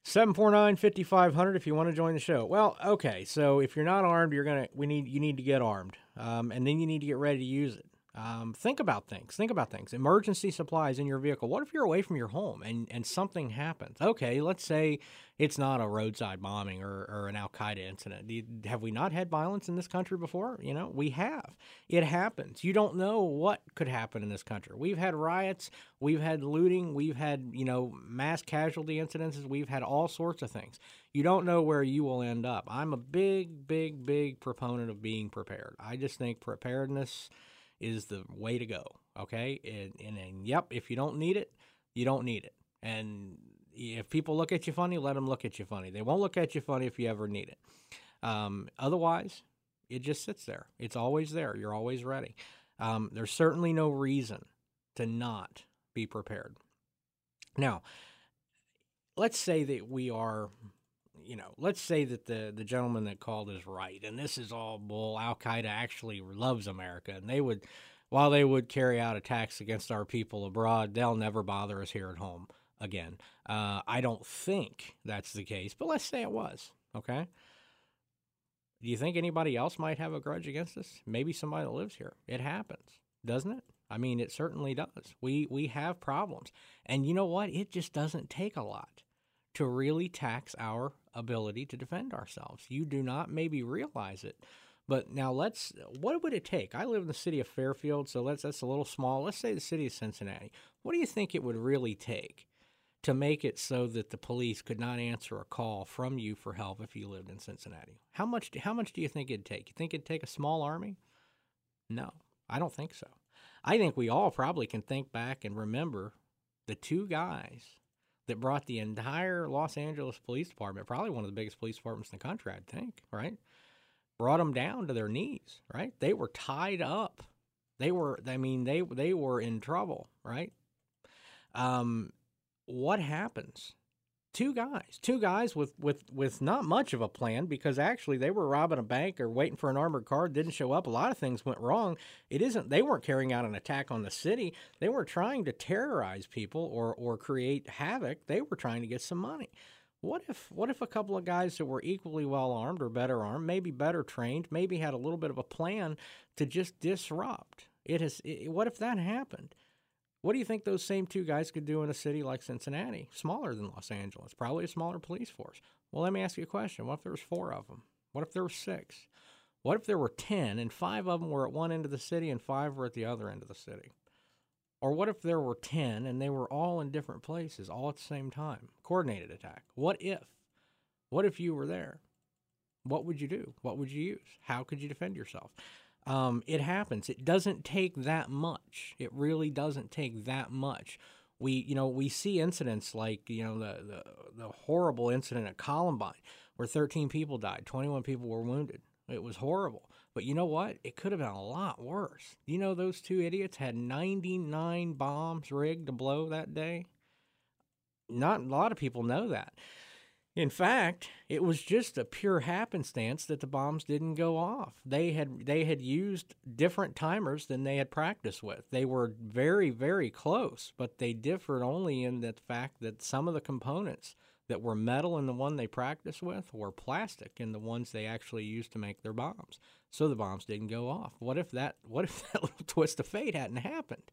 Speaker 14: seven four nine, five five zero zero if you want to join the show. Well, okay, so if you're not armed, you're gonna we need you need to get armed, um, and then you need to get ready to use it. Um, think about things. Think about things. Emergency supplies in your vehicle. What if you're away from your home and, and something happens? Okay, let's say it's not a roadside bombing or, or an Al-Qaeda incident. Do you, have we not had violence in this country before? You know, we have. It happens. You don't know what could happen in this country. We've had riots. We've had looting. We've had, you know, mass casualty incidences. We've had all sorts of things. You don't know where you will end up. I'm a big, big, big proponent of being prepared. I just think preparedness is the way to go, okay? And, and, and, yep, if you don't need it, you don't need it. And if people look at you funny, let them look at you funny. They won't look at you funny if you ever need it. Um, otherwise, it just sits there. It's always there. You're always ready. Um, there's certainly no reason to not be prepared. Now, let's say that we are... You know, let's say that the, the gentleman that called is right, and this is all bull. Al-Qaeda actually loves America, and they would, while they would carry out attacks against our people abroad, they'll never bother us here at home again. Uh, I don't think that's the case, but let's say it was, okay? Do you think anybody else might have a grudge against us? Maybe somebody that lives here. It happens, doesn't it? I mean, it certainly does. We we have problems, and you know what? It just doesn't take a lot to really tax our ability to defend ourselves. You do not maybe realize it. But now let's, what would it take? I live in the city of Fairfield, so let's, that's a little small. Let's say the city of Cincinnati. What do you think it would really take to make it so that the police could not answer a call from you for help if you lived in Cincinnati? How much, how much do you think it'd take? You think it'd take a small army? No, I don't think so. I think we all probably can think back and remember the two guys that brought the entire Los Angeles Police Department, probably one of the biggest police departments in the country, I'd think, right? Brought them down to their knees, right? They were tied up. They were, I mean, they they were in trouble, right? Um, what happens? Two guys, two guys with, with, with not much of a plan, because actually they were robbing a bank or waiting for an armored car, didn't show up. A lot of things went wrong. It isn't, they weren't carrying out an attack on the city. They weren't trying to terrorize people or, or create havoc. They were trying to get some money. What if, what if a couple of guys that were equally well armed or better armed, maybe better trained, maybe had a little bit of a plan to just disrupt? It has, it, what if that happened? What do you think those same two guys could do in a city like Cincinnati, smaller than Los Angeles, probably a smaller police force? Well, let me ask you a question. What if there was four of them? What if there were six? What if there were ten and five of them were at one end of the city and five were at the other end of the city? Or what if there were ten and they were all in different places, all at the same time? Coordinated attack. What if? What if you were there? What would you do? What would you use? How could you defend yourself? Um, it happens. It doesn't take that much. It really doesn't take that much. We, you know, we see incidents like, you know, the, the, the horrible incident at Columbine where thirteen people died, twenty-one people were wounded. It was horrible. But you know what? It could have been a lot worse. You know, those two idiots had ninety-nine bombs rigged to blow that day. Not a lot of people know that. In fact, it was just a pure happenstance that the bombs didn't go off. They had they had used different timers than they had practiced with. They were very, very close, but they differed only in the fact that some of the components that were metal in the one they practiced with were plastic in the ones they actually used to make their bombs. So the bombs didn't go off. What if that what if that little twist of fate hadn't happened?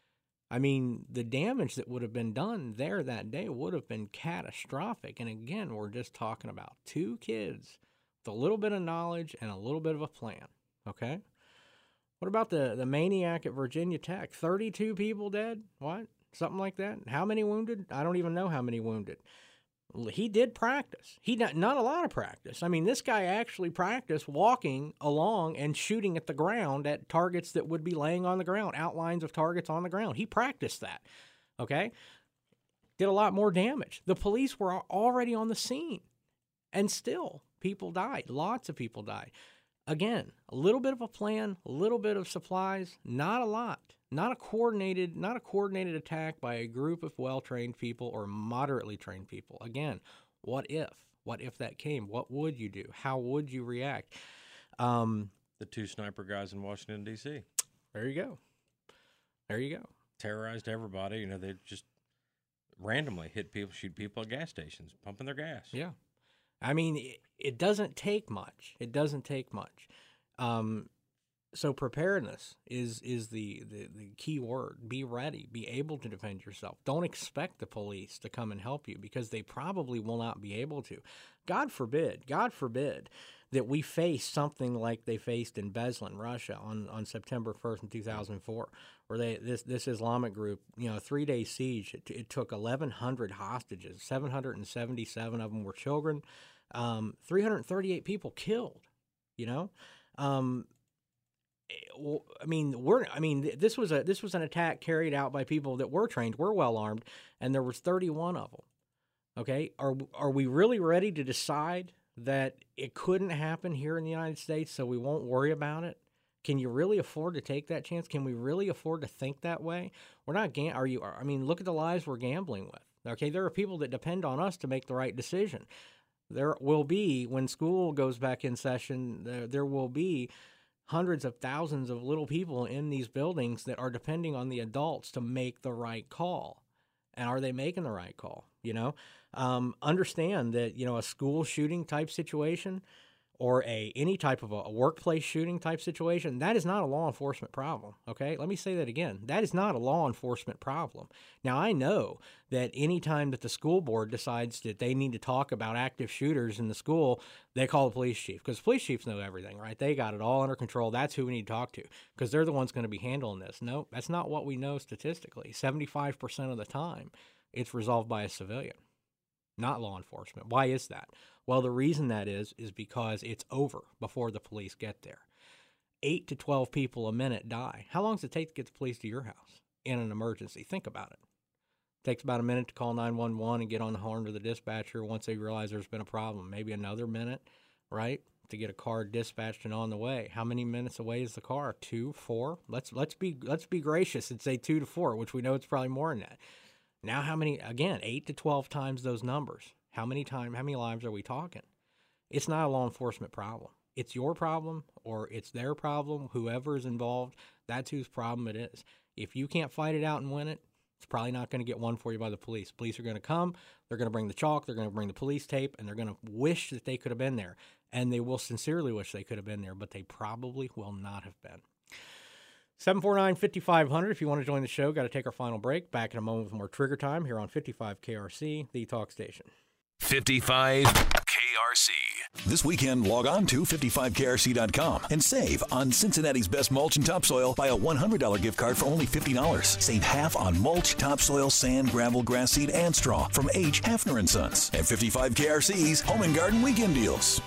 Speaker 14: I mean, the damage that would have been done there that day would have been catastrophic. And again, we're just talking about two kids with a little bit of knowledge and a little bit of a plan, okay? What about the, the maniac at Virginia Tech? thirty-two people dead? What? Something like that? How many wounded? I don't even know how many wounded. He did practice. He not, not a lot of practice. I mean, this guy actually practiced walking along and shooting at the ground at targets that would be laying on the ground, outlines of targets on the ground. He practiced that, okay? Did a lot more damage. The police were already on the scene, and still people died. Lots of people died. Again, a little bit of a plan, a little bit of supplies, not a lot. Not a coordinated, not a coordinated attack by a group of well-trained people or moderately trained people. Again, what if? What if that came? What would you do? How would you react? Um,
Speaker 2: the two sniper guys in Washington, D C
Speaker 14: There you go. There you go.
Speaker 2: Terrorized everybody. You know, they just randomly hit people, shoot people at gas stations, pumping their gas.
Speaker 14: Yeah. I mean, it, it doesn't take much. It doesn't take much. Um, so preparedness is is the, the, the key word. Be ready. Be able to defend yourself. Don't expect the police to come and help you because they probably will not be able to. God forbid, God forbid that we face something like they faced in Beslan, Russia on, on September first in two thousand four, where they this, this Islamic group, you know, a three-day siege, it, it took eleven hundred hostages, seven hundred seventy-seven of them were children, um, three hundred thirty-eight people killed, you know? Um, I mean, we're. I mean, this was a this was an attack carried out by people that were trained, were well armed, and there was thirty-one of them. Okay, are are we really ready to decide that it couldn't happen here in the United States, so we won't worry about it? Can you really afford to take that chance? Can we really afford to think that way? We're not. Gam- are you? I mean, look at the lives we're gambling with. Okay, there are people that depend on us to make the right decision. There will be, when school goes back in session, there, there will be hundreds of thousands of little people in these buildings that are depending on the adults to make the right call. And are they making the right call? You know, um, understand that, you know, a school shooting type situation or a any type of a, a workplace shooting type situation, that is not a law enforcement problem, okay? Let me say that again. That is not a law enforcement problem. Now, I know that any time that the school board decides that they need to talk about active shooters in the school, they call the police chief because police chiefs know everything, right? They got it all under control. That's who we need to talk to because they're the ones going to be handling this. No, that's not what we know statistically. seventy-five percent of the time, it's resolved by a civilian, not law enforcement. Why is that? Well, the reason that is, is because it's over before the police get there. Eight to twelve people a minute die. How long does it take to get the police to your house in an emergency? Think about it. It takes about a minute to call nine one one and get on the horn to the dispatcher once they realize there's been a problem. Maybe another minute, right, to get a car dispatched and on the way. How many minutes away is the car? Two, four? Let's let's be let's be gracious and say two to four, which we know it's probably more than that. Now, how many? Again, eight to twelve times those numbers. How many time? How many lives are we talking? It's not a law enforcement problem. It's your problem or it's their problem. Whoever is involved, that's whose problem it is. If you can't fight it out and win it, it's probably not going to get won for you by the police. Police are going to come. They're going to bring the chalk. They're going to bring the police tape, and they're going to wish that they could have been there. And they will sincerely wish they could have been there, but they probably will not have been. seven four nine, five five zero zero if you want to join the show. Got to take our final break. Back in a moment with more Trigger Time here on fifty-five K R C, the talk station.
Speaker 9: fifty-five K R C. This weekend, log on to fifty-five K R C dot com and save on Cincinnati's best mulch and topsoil. Buy a one hundred dollars gift card for only fifty dollars. Save half on mulch, topsoil, sand, gravel, grass seed, and straw from H. Hafner and Sons at fifty-five K R C's Home and Garden Weekend Deals.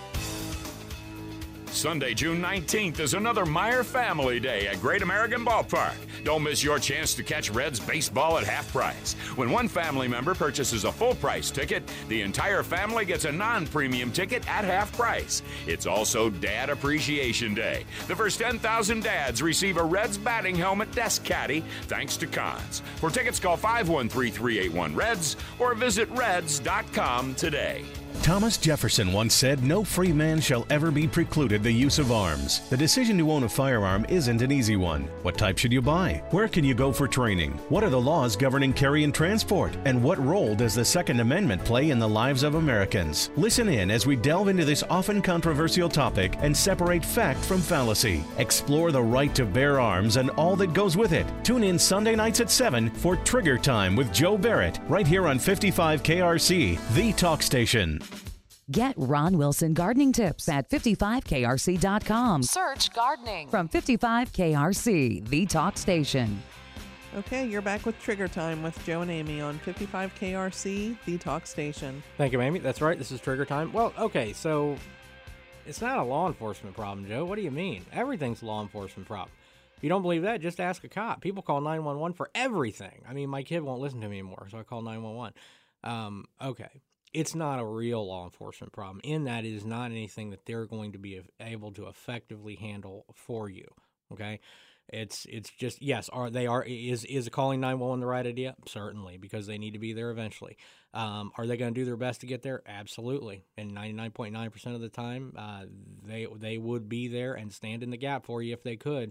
Speaker 5: Sunday, June nineteenth is another Meyer Family Day at Great American Ballpark. Don't miss your chance to catch Reds baseball at half price. When one family member purchases a full price ticket, the entire family gets a non-premium ticket at half price. It's also Dad Appreciation Day. The first ten thousand dads receive a Reds batting helmet desk caddy thanks to Cons. For tickets, call five one three, three eight one, REDS or visit reds dot com today.
Speaker 8: Thomas Jefferson once said, "No free man shall ever be precluded the use of arms." The decision to own a firearm isn't an easy one. What type should you buy? Where can you go for training? What are the laws governing carry and transport? And what role does the Second Amendment play in the lives of Americans? Listen in as we delve into this often controversial topic and separate fact from fallacy. Explore the right to bear arms and all that goes with it. Tune in Sunday nights at seven for Trigger Time with Joe Barrett, right here on fifty-five K R C, the talk station.
Speaker 15: Get Ron Wilson gardening tips at fifty-five K R C dot com.
Speaker 25: Search gardening.
Speaker 15: From fifty-five K R C, the talk station.
Speaker 19: Okay, you're back with Trigger Time with Joe and Amy on fifty-five K R C, the talk station.
Speaker 14: Thank you, Amy. That's right. This is Trigger Time. Well, okay, so it's not a law enforcement problem, Joe. What do you mean? Everything's a law enforcement problem. If you don't believe that, just ask a cop. People call nine one one for everything. I mean, my kid won't listen to me anymore, so I call nine one one. Um, okay. It's not a real law enforcement problem. In that, it is not anything that they're going to be able to effectively handle for you. Okay, it's it's just yes. Are they are is is calling nine one one the right idea? Certainly, because they need to be there eventually. Um, are they going to do their best to get there? Absolutely. And ninety-nine point nine percent of the time, uh, they they would be there and stand in the gap for you if they could.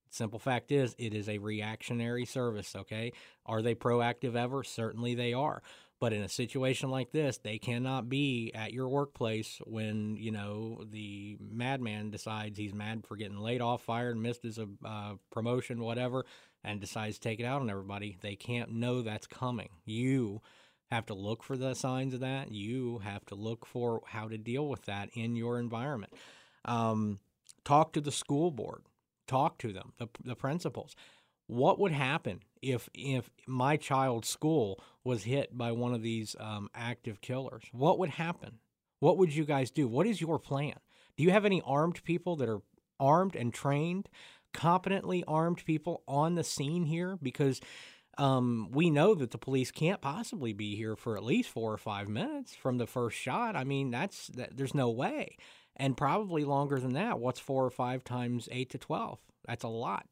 Speaker 14: Simple fact is, it is a reactionary service, okay? Are they proactive ever? Certainly they are. But in a situation like this, they cannot be at your workplace when, you know, the madman decides he's mad for getting laid off, fired, missed his uh, promotion, whatever, and decides to take it out on everybody. They can't know that's coming. You have to look for the signs of that. You have to look for how to deal with that in your environment. Um, talk to the school board. Talk to them, the, the principals. What would happen if if my child's school was hit by one of these um, active killers? What would happen? What would you guys do? What is your plan? Do you have any armed people that are armed and trained, competently armed people on the scene here? Because um, we know that the police can't possibly be here for at least four or five minutes from the first shot. I mean, that's that, there's no way. And probably longer than that. What's four or five times eight to twelve? That's a lot.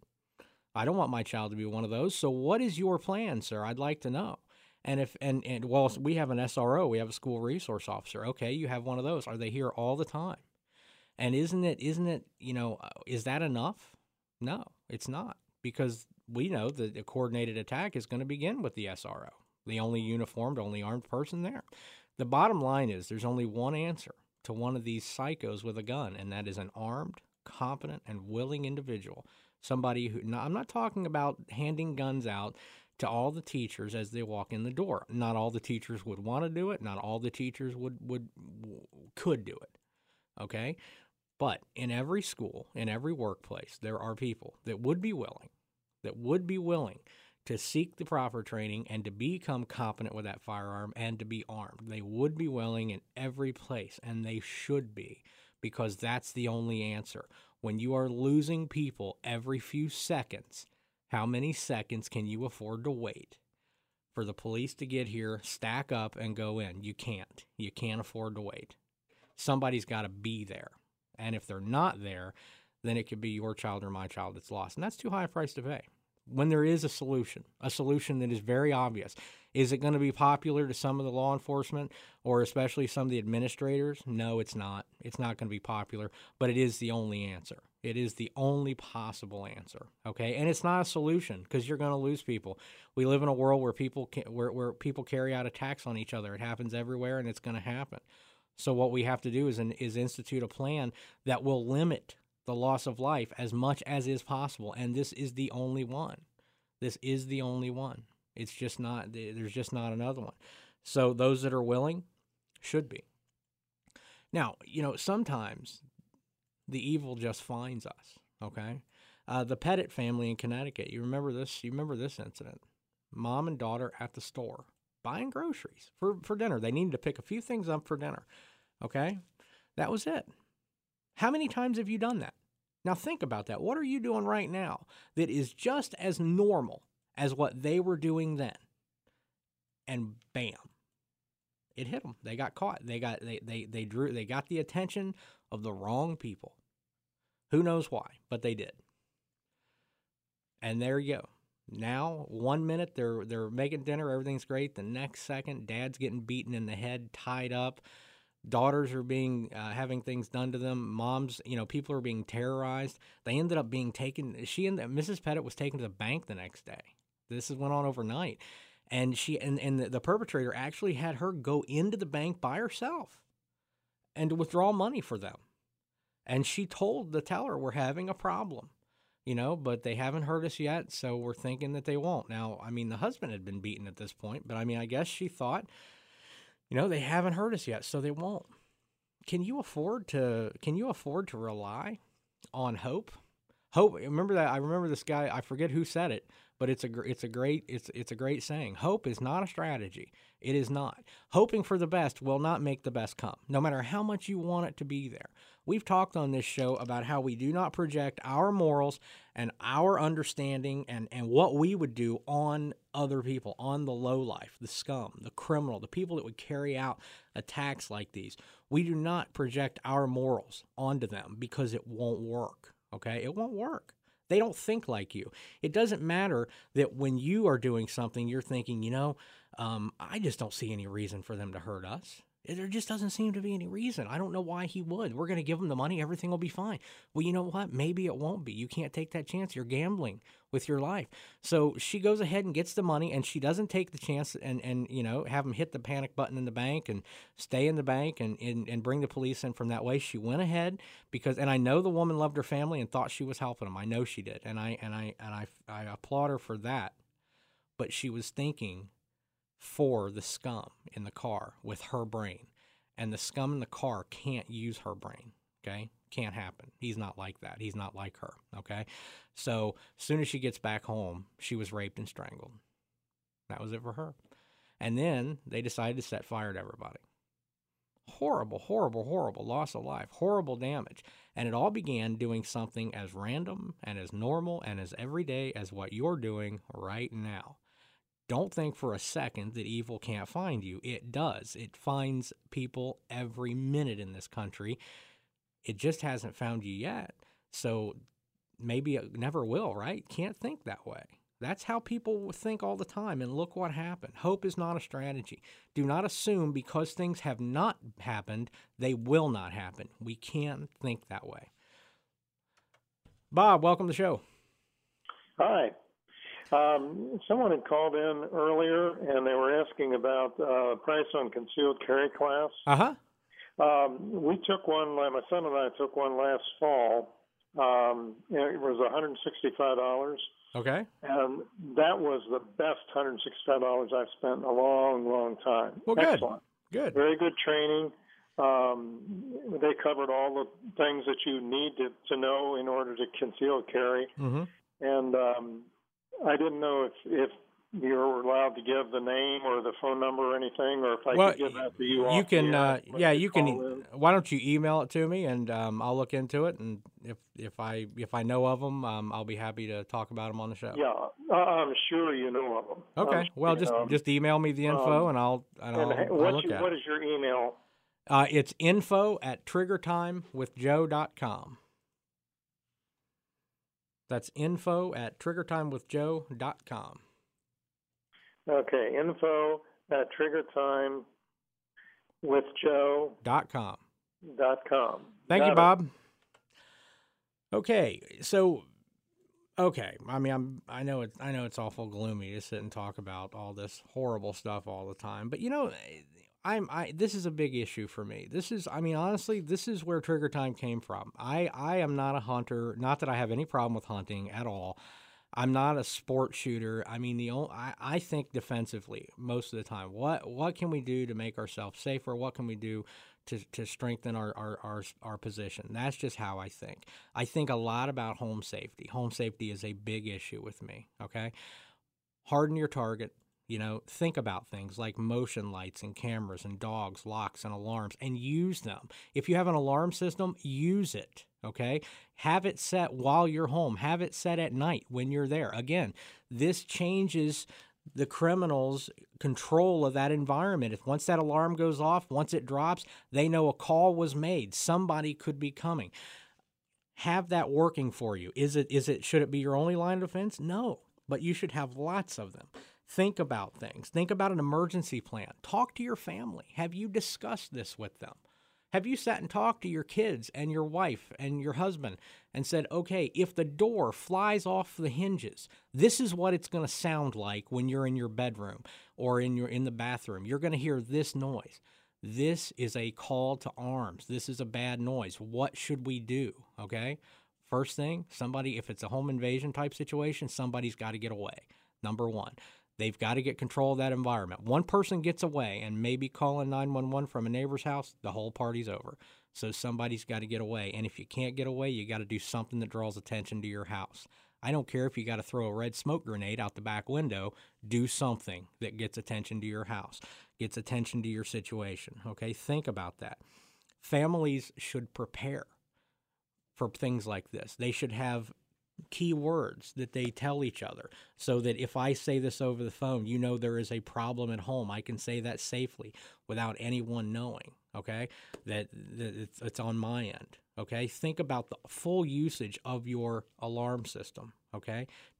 Speaker 14: I don't want my child to be one of those. So what is your plan, sir? I'd like to know. And if and, and well, we have an S R O. We have a school resource officer. Okay, you have one of those. Are they here all the time? And isn't it, isn't it, you know, is that enough? No, it's not. Because we know that a coordinated attack is going to begin with the S R O, the only uniformed, only armed person there. The bottom line is there's only one answer to one of these psychos with a gun, and that is an armed, competent, and willing individual. Somebody who, now, I'm not talking about handing guns out to all the teachers as they walk in the door. Not all the teachers would want to do it. Not all the teachers would, would could do it, okay? But in every school, in every workplace, there are people that would be willing, that would be willing to seek the proper training and to become competent with that firearm and to be armed. They would be willing in every place, and they should be, because that's the only answer. When you are losing people every few seconds, how many seconds can you afford to wait for the police to get here, stack up, and go in? You can't. You can't afford to wait. Somebody's got to be there. And if they're not there, then it could be your child or my child that's lost. And that's too high a price to pay. When there is a solution, a solution that is very obvious. Is it going to be popular to some of the law enforcement or especially some of the administrators? No, it's not. It's not going to be popular, but it is the only answer. It is the only possible answer, okay? And it's not a solution because you're going to lose people. We live in a world where people can, where, where people carry out attacks on each other. It happens everywhere, and it's going to happen. So what we have to do is, an, is institute a plan that will limit the loss of life as much as is possible, and this is the only one. This is the only one. It's just not, there's just not another one. So those that are willing should be. Now, you know, sometimes the evil just finds us, okay? Uh, the Pettit family in Connecticut, you remember this? You remember this incident? Mom and daughter at the store buying groceries for, for dinner. They needed to pick a few things up for dinner, okay? That was it. How many times have you done that? Now think about that. What are you doing right now that is just as normal as what they were doing then? And bam, it hit them. They got caught. They got they they they drew they got the attention of the wrong people. Who knows why, but they did. And there you go. Now, one minute they're they're making dinner, everything's great. The next second, dad's getting beaten in the head, tied up. Daughters are being uh, having things done to them. Moms, you know, people are being terrorized. They ended up being taken. She and Missus Pettit was taken to the bank the next day. This went on overnight, and she and, and the, the perpetrator actually had her go into the bank by herself and to withdraw money for them. And she told the teller, "We're having a problem, you know, but they haven't hurt us yet, so we're thinking that they won't." Now, I mean, the husband had been beaten at this point, but I mean, I guess she thought, you know, they haven't hurt us yet, so they won't. Can you afford to, can you afford to rely on hope? Hope, remember that, I remember this guy, I forget who said it, but it's a, it's a great, it's, it's a great saying. Hope is not a strategy. It is not. Hoping for the best will not make the best come, no matter how much you want it to be there. We've talked on this show about how we do not project our morals and our understanding and, and what we would do on other people, on the lowlife, the scum, the criminal, the people that would carry out attacks like these. We do not project our morals onto them because it won't work, okay? It won't work. They don't think like you. It doesn't matter that when you are doing something, you're thinking, you know, um, I just don't see any reason for them to hurt us. There just doesn't seem to be any reason. I don't know why he would. We're going to give him the money. Everything will be fine. Well, you know what? Maybe it won't be. You can't take that chance. You're gambling with your life. So she goes ahead and gets the money, and she doesn't take the chance and, and you know, have him hit the panic button in the bank and stay in the bank and, and, and bring the police in from that way. She went ahead because, and I know the woman loved her family and thought she was helping them. I know she did. And I, and I, and I, I applaud her for that. But she was thinking for the scum in the car with her brain. And the scum in the car can't use her brain, okay? Can't happen. He's not like that. He's not like her, okay? So as soon as she gets back home, she was raped and strangled. That was it for her. And then they decided to set fire to everybody. Horrible, horrible, horrible loss of life, horrible damage. And it all began doing something as random and as normal and as everyday as what you're doing right now. Don't think for a second that evil can't find you. It does. It finds people every minute in this country. It just hasn't found you yet. So maybe it never will, right? Can't think that way. That's how people think all the time. And look what happened. Hope is not a strategy. Do not assume because things have not happened, they will not happen. We can't think that way. Bob, welcome to the show.
Speaker 6: Hi. Um, someone had called in earlier, and they were asking about uh, price on concealed carry class.
Speaker 14: Uh-huh.
Speaker 6: Um, we took one, my son and I took one last fall. Um, and it was one hundred sixty-five dollars.
Speaker 14: Okay.
Speaker 6: And that was the best one hundred sixty-five dollars I've spent in a long, long time.
Speaker 14: Well, good.
Speaker 6: Excellent.
Speaker 14: Good.
Speaker 6: Very good training. Um, they covered all the things that you need to, to know in order to conceal carry.
Speaker 14: Mm-hmm.
Speaker 6: And um, I didn't know if, if you were allowed to give the name or the phone number or anything, or if I
Speaker 14: Well,
Speaker 6: could give that to you.
Speaker 14: You
Speaker 6: off
Speaker 14: can,
Speaker 6: the air
Speaker 14: uh,
Speaker 6: when
Speaker 14: yeah,
Speaker 6: you
Speaker 14: you
Speaker 6: call
Speaker 14: can.
Speaker 6: in.
Speaker 14: Why don't you email it to me, and um, I'll look into it, and if if I if I know of them, um, I'll be happy to talk about them on the show.
Speaker 6: Yeah, I'm sure you know of them.
Speaker 14: Okay.
Speaker 6: Um,
Speaker 14: Well, just
Speaker 6: um,
Speaker 14: just email me the info,
Speaker 6: um,
Speaker 14: and I'll and
Speaker 6: and
Speaker 14: I'll,
Speaker 6: ha-
Speaker 14: I'll
Speaker 6: what's
Speaker 14: look
Speaker 6: your-
Speaker 14: at
Speaker 6: what
Speaker 14: it.
Speaker 6: is your email?
Speaker 14: Uh, it's info at trigger time with joe dot com. That's info at trigger time with joe dot com.
Speaker 6: Okay, info at trigger time with joe
Speaker 14: Dot com.
Speaker 6: dot com.
Speaker 14: Thank
Speaker 6: Got
Speaker 14: you,
Speaker 6: it.
Speaker 14: Bob. Okay, so okay, I mean, I'm I know it's I know it's awful gloomy to sit and talk about all this horrible stuff all the time, but you know, I'm I this is a big issue for me. This is I mean, honestly, this is where Trigger Time came from. I I am not a hunter, not that I have any problem with hunting at all. I'm not a sport shooter. I mean, the only, I, I think defensively most of the time. What what can we do to make ourselves safer? What can we do to, to strengthen our, our, our, our position? That's just how I think. I think a lot about home safety. Home safety is a big issue with me, okay? Harden your target. You know, think about things like motion lights and cameras and dogs, locks and alarms, and use them. If you have an alarm system, use it, okay? Have it set while you're home. Have it set at night when you're there. Again, this changes the criminal's control of that environment. If once that alarm goes off, once it drops, they know a call was made. Somebody could be coming. Have that working for you. Is it? Is it? Should it be your only line of defense? No, but you should have lots of them. Think about things. Think about an emergency plan. Talk to your family. Have you discussed this with them? Have you sat and talked to your kids and your wife and your husband and said, okay, if the door flies off the hinges, this is what it's going to sound like when you're in your bedroom or in your in the bathroom. You're going to hear this noise. This is a call to arms. This is a bad noise. What should we do? Okay? First thing, somebody, if it's a home invasion type situation, somebody's got to get away. Number one. They've got to get control of that environment. One person gets away and maybe calling nine one one from a neighbor's house, the whole party's over. So somebody's got to get away. And if you can't get away, you got to do something that draws attention to your house. I don't care if you got to throw a red smoke grenade out the back window. Do something that gets attention to your house, gets attention to your situation. Okay, think about that. Families should prepare for things like this. They should have key words that they tell each other so that if I say this over the phone, you know there is a problem at home. I can say that safely without anyone knowing, okay, that, that it's, it's on my end, okay? Think about the full usage of your alarm system, okay?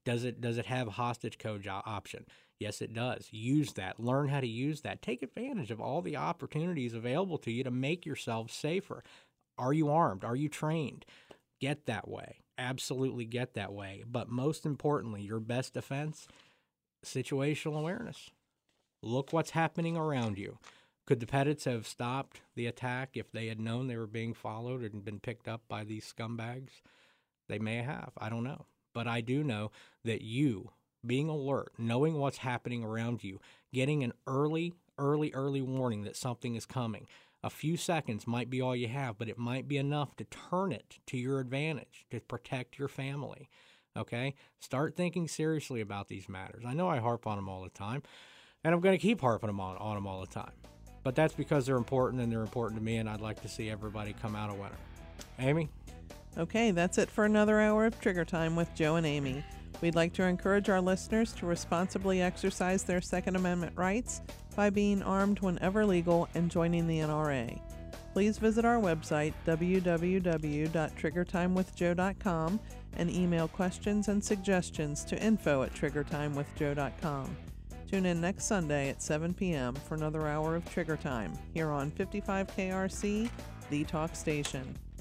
Speaker 14: Does it does it have a hostage code option? Yes, it does. Use that. Learn how to use that. Take advantage of all the opportunities available to you to make yourself safer. Are you armed? Are you trained? Get that way. Absolutely get that way. But most importantly, your best defense, situational awareness. Look what's happening around you. Could the Pettits have stopped the attack if they had known they were being followed and been picked up by these scumbags? They may have. I don't know. But I do know that you, being alert, knowing what's happening around you, getting an early, early, early warning that something is coming, a few seconds might be all you have, but it might be enough to turn it to your advantage, to protect your family. Okay? Start thinking seriously about these matters. I know I harp on them all the time, and I'm going to keep harping them on, on them all the time. But that's because they're important, and they're important to me, and I'd like to see everybody come out a winner. Amy?
Speaker 19: Okay, that's it for another hour of Trigger Time with Joe and Amy. We'd like to encourage our listeners to responsibly exercise their Second Amendment rights by being armed whenever legal and joining the N R A. Please visit our website, w w w dot trigger time with joe dot com, and email questions and suggestions to info at trigger time with joe dot com. Tune in next Sunday at seven p.m. for another hour of Trigger Time here on fifty-five K R C, the talk station.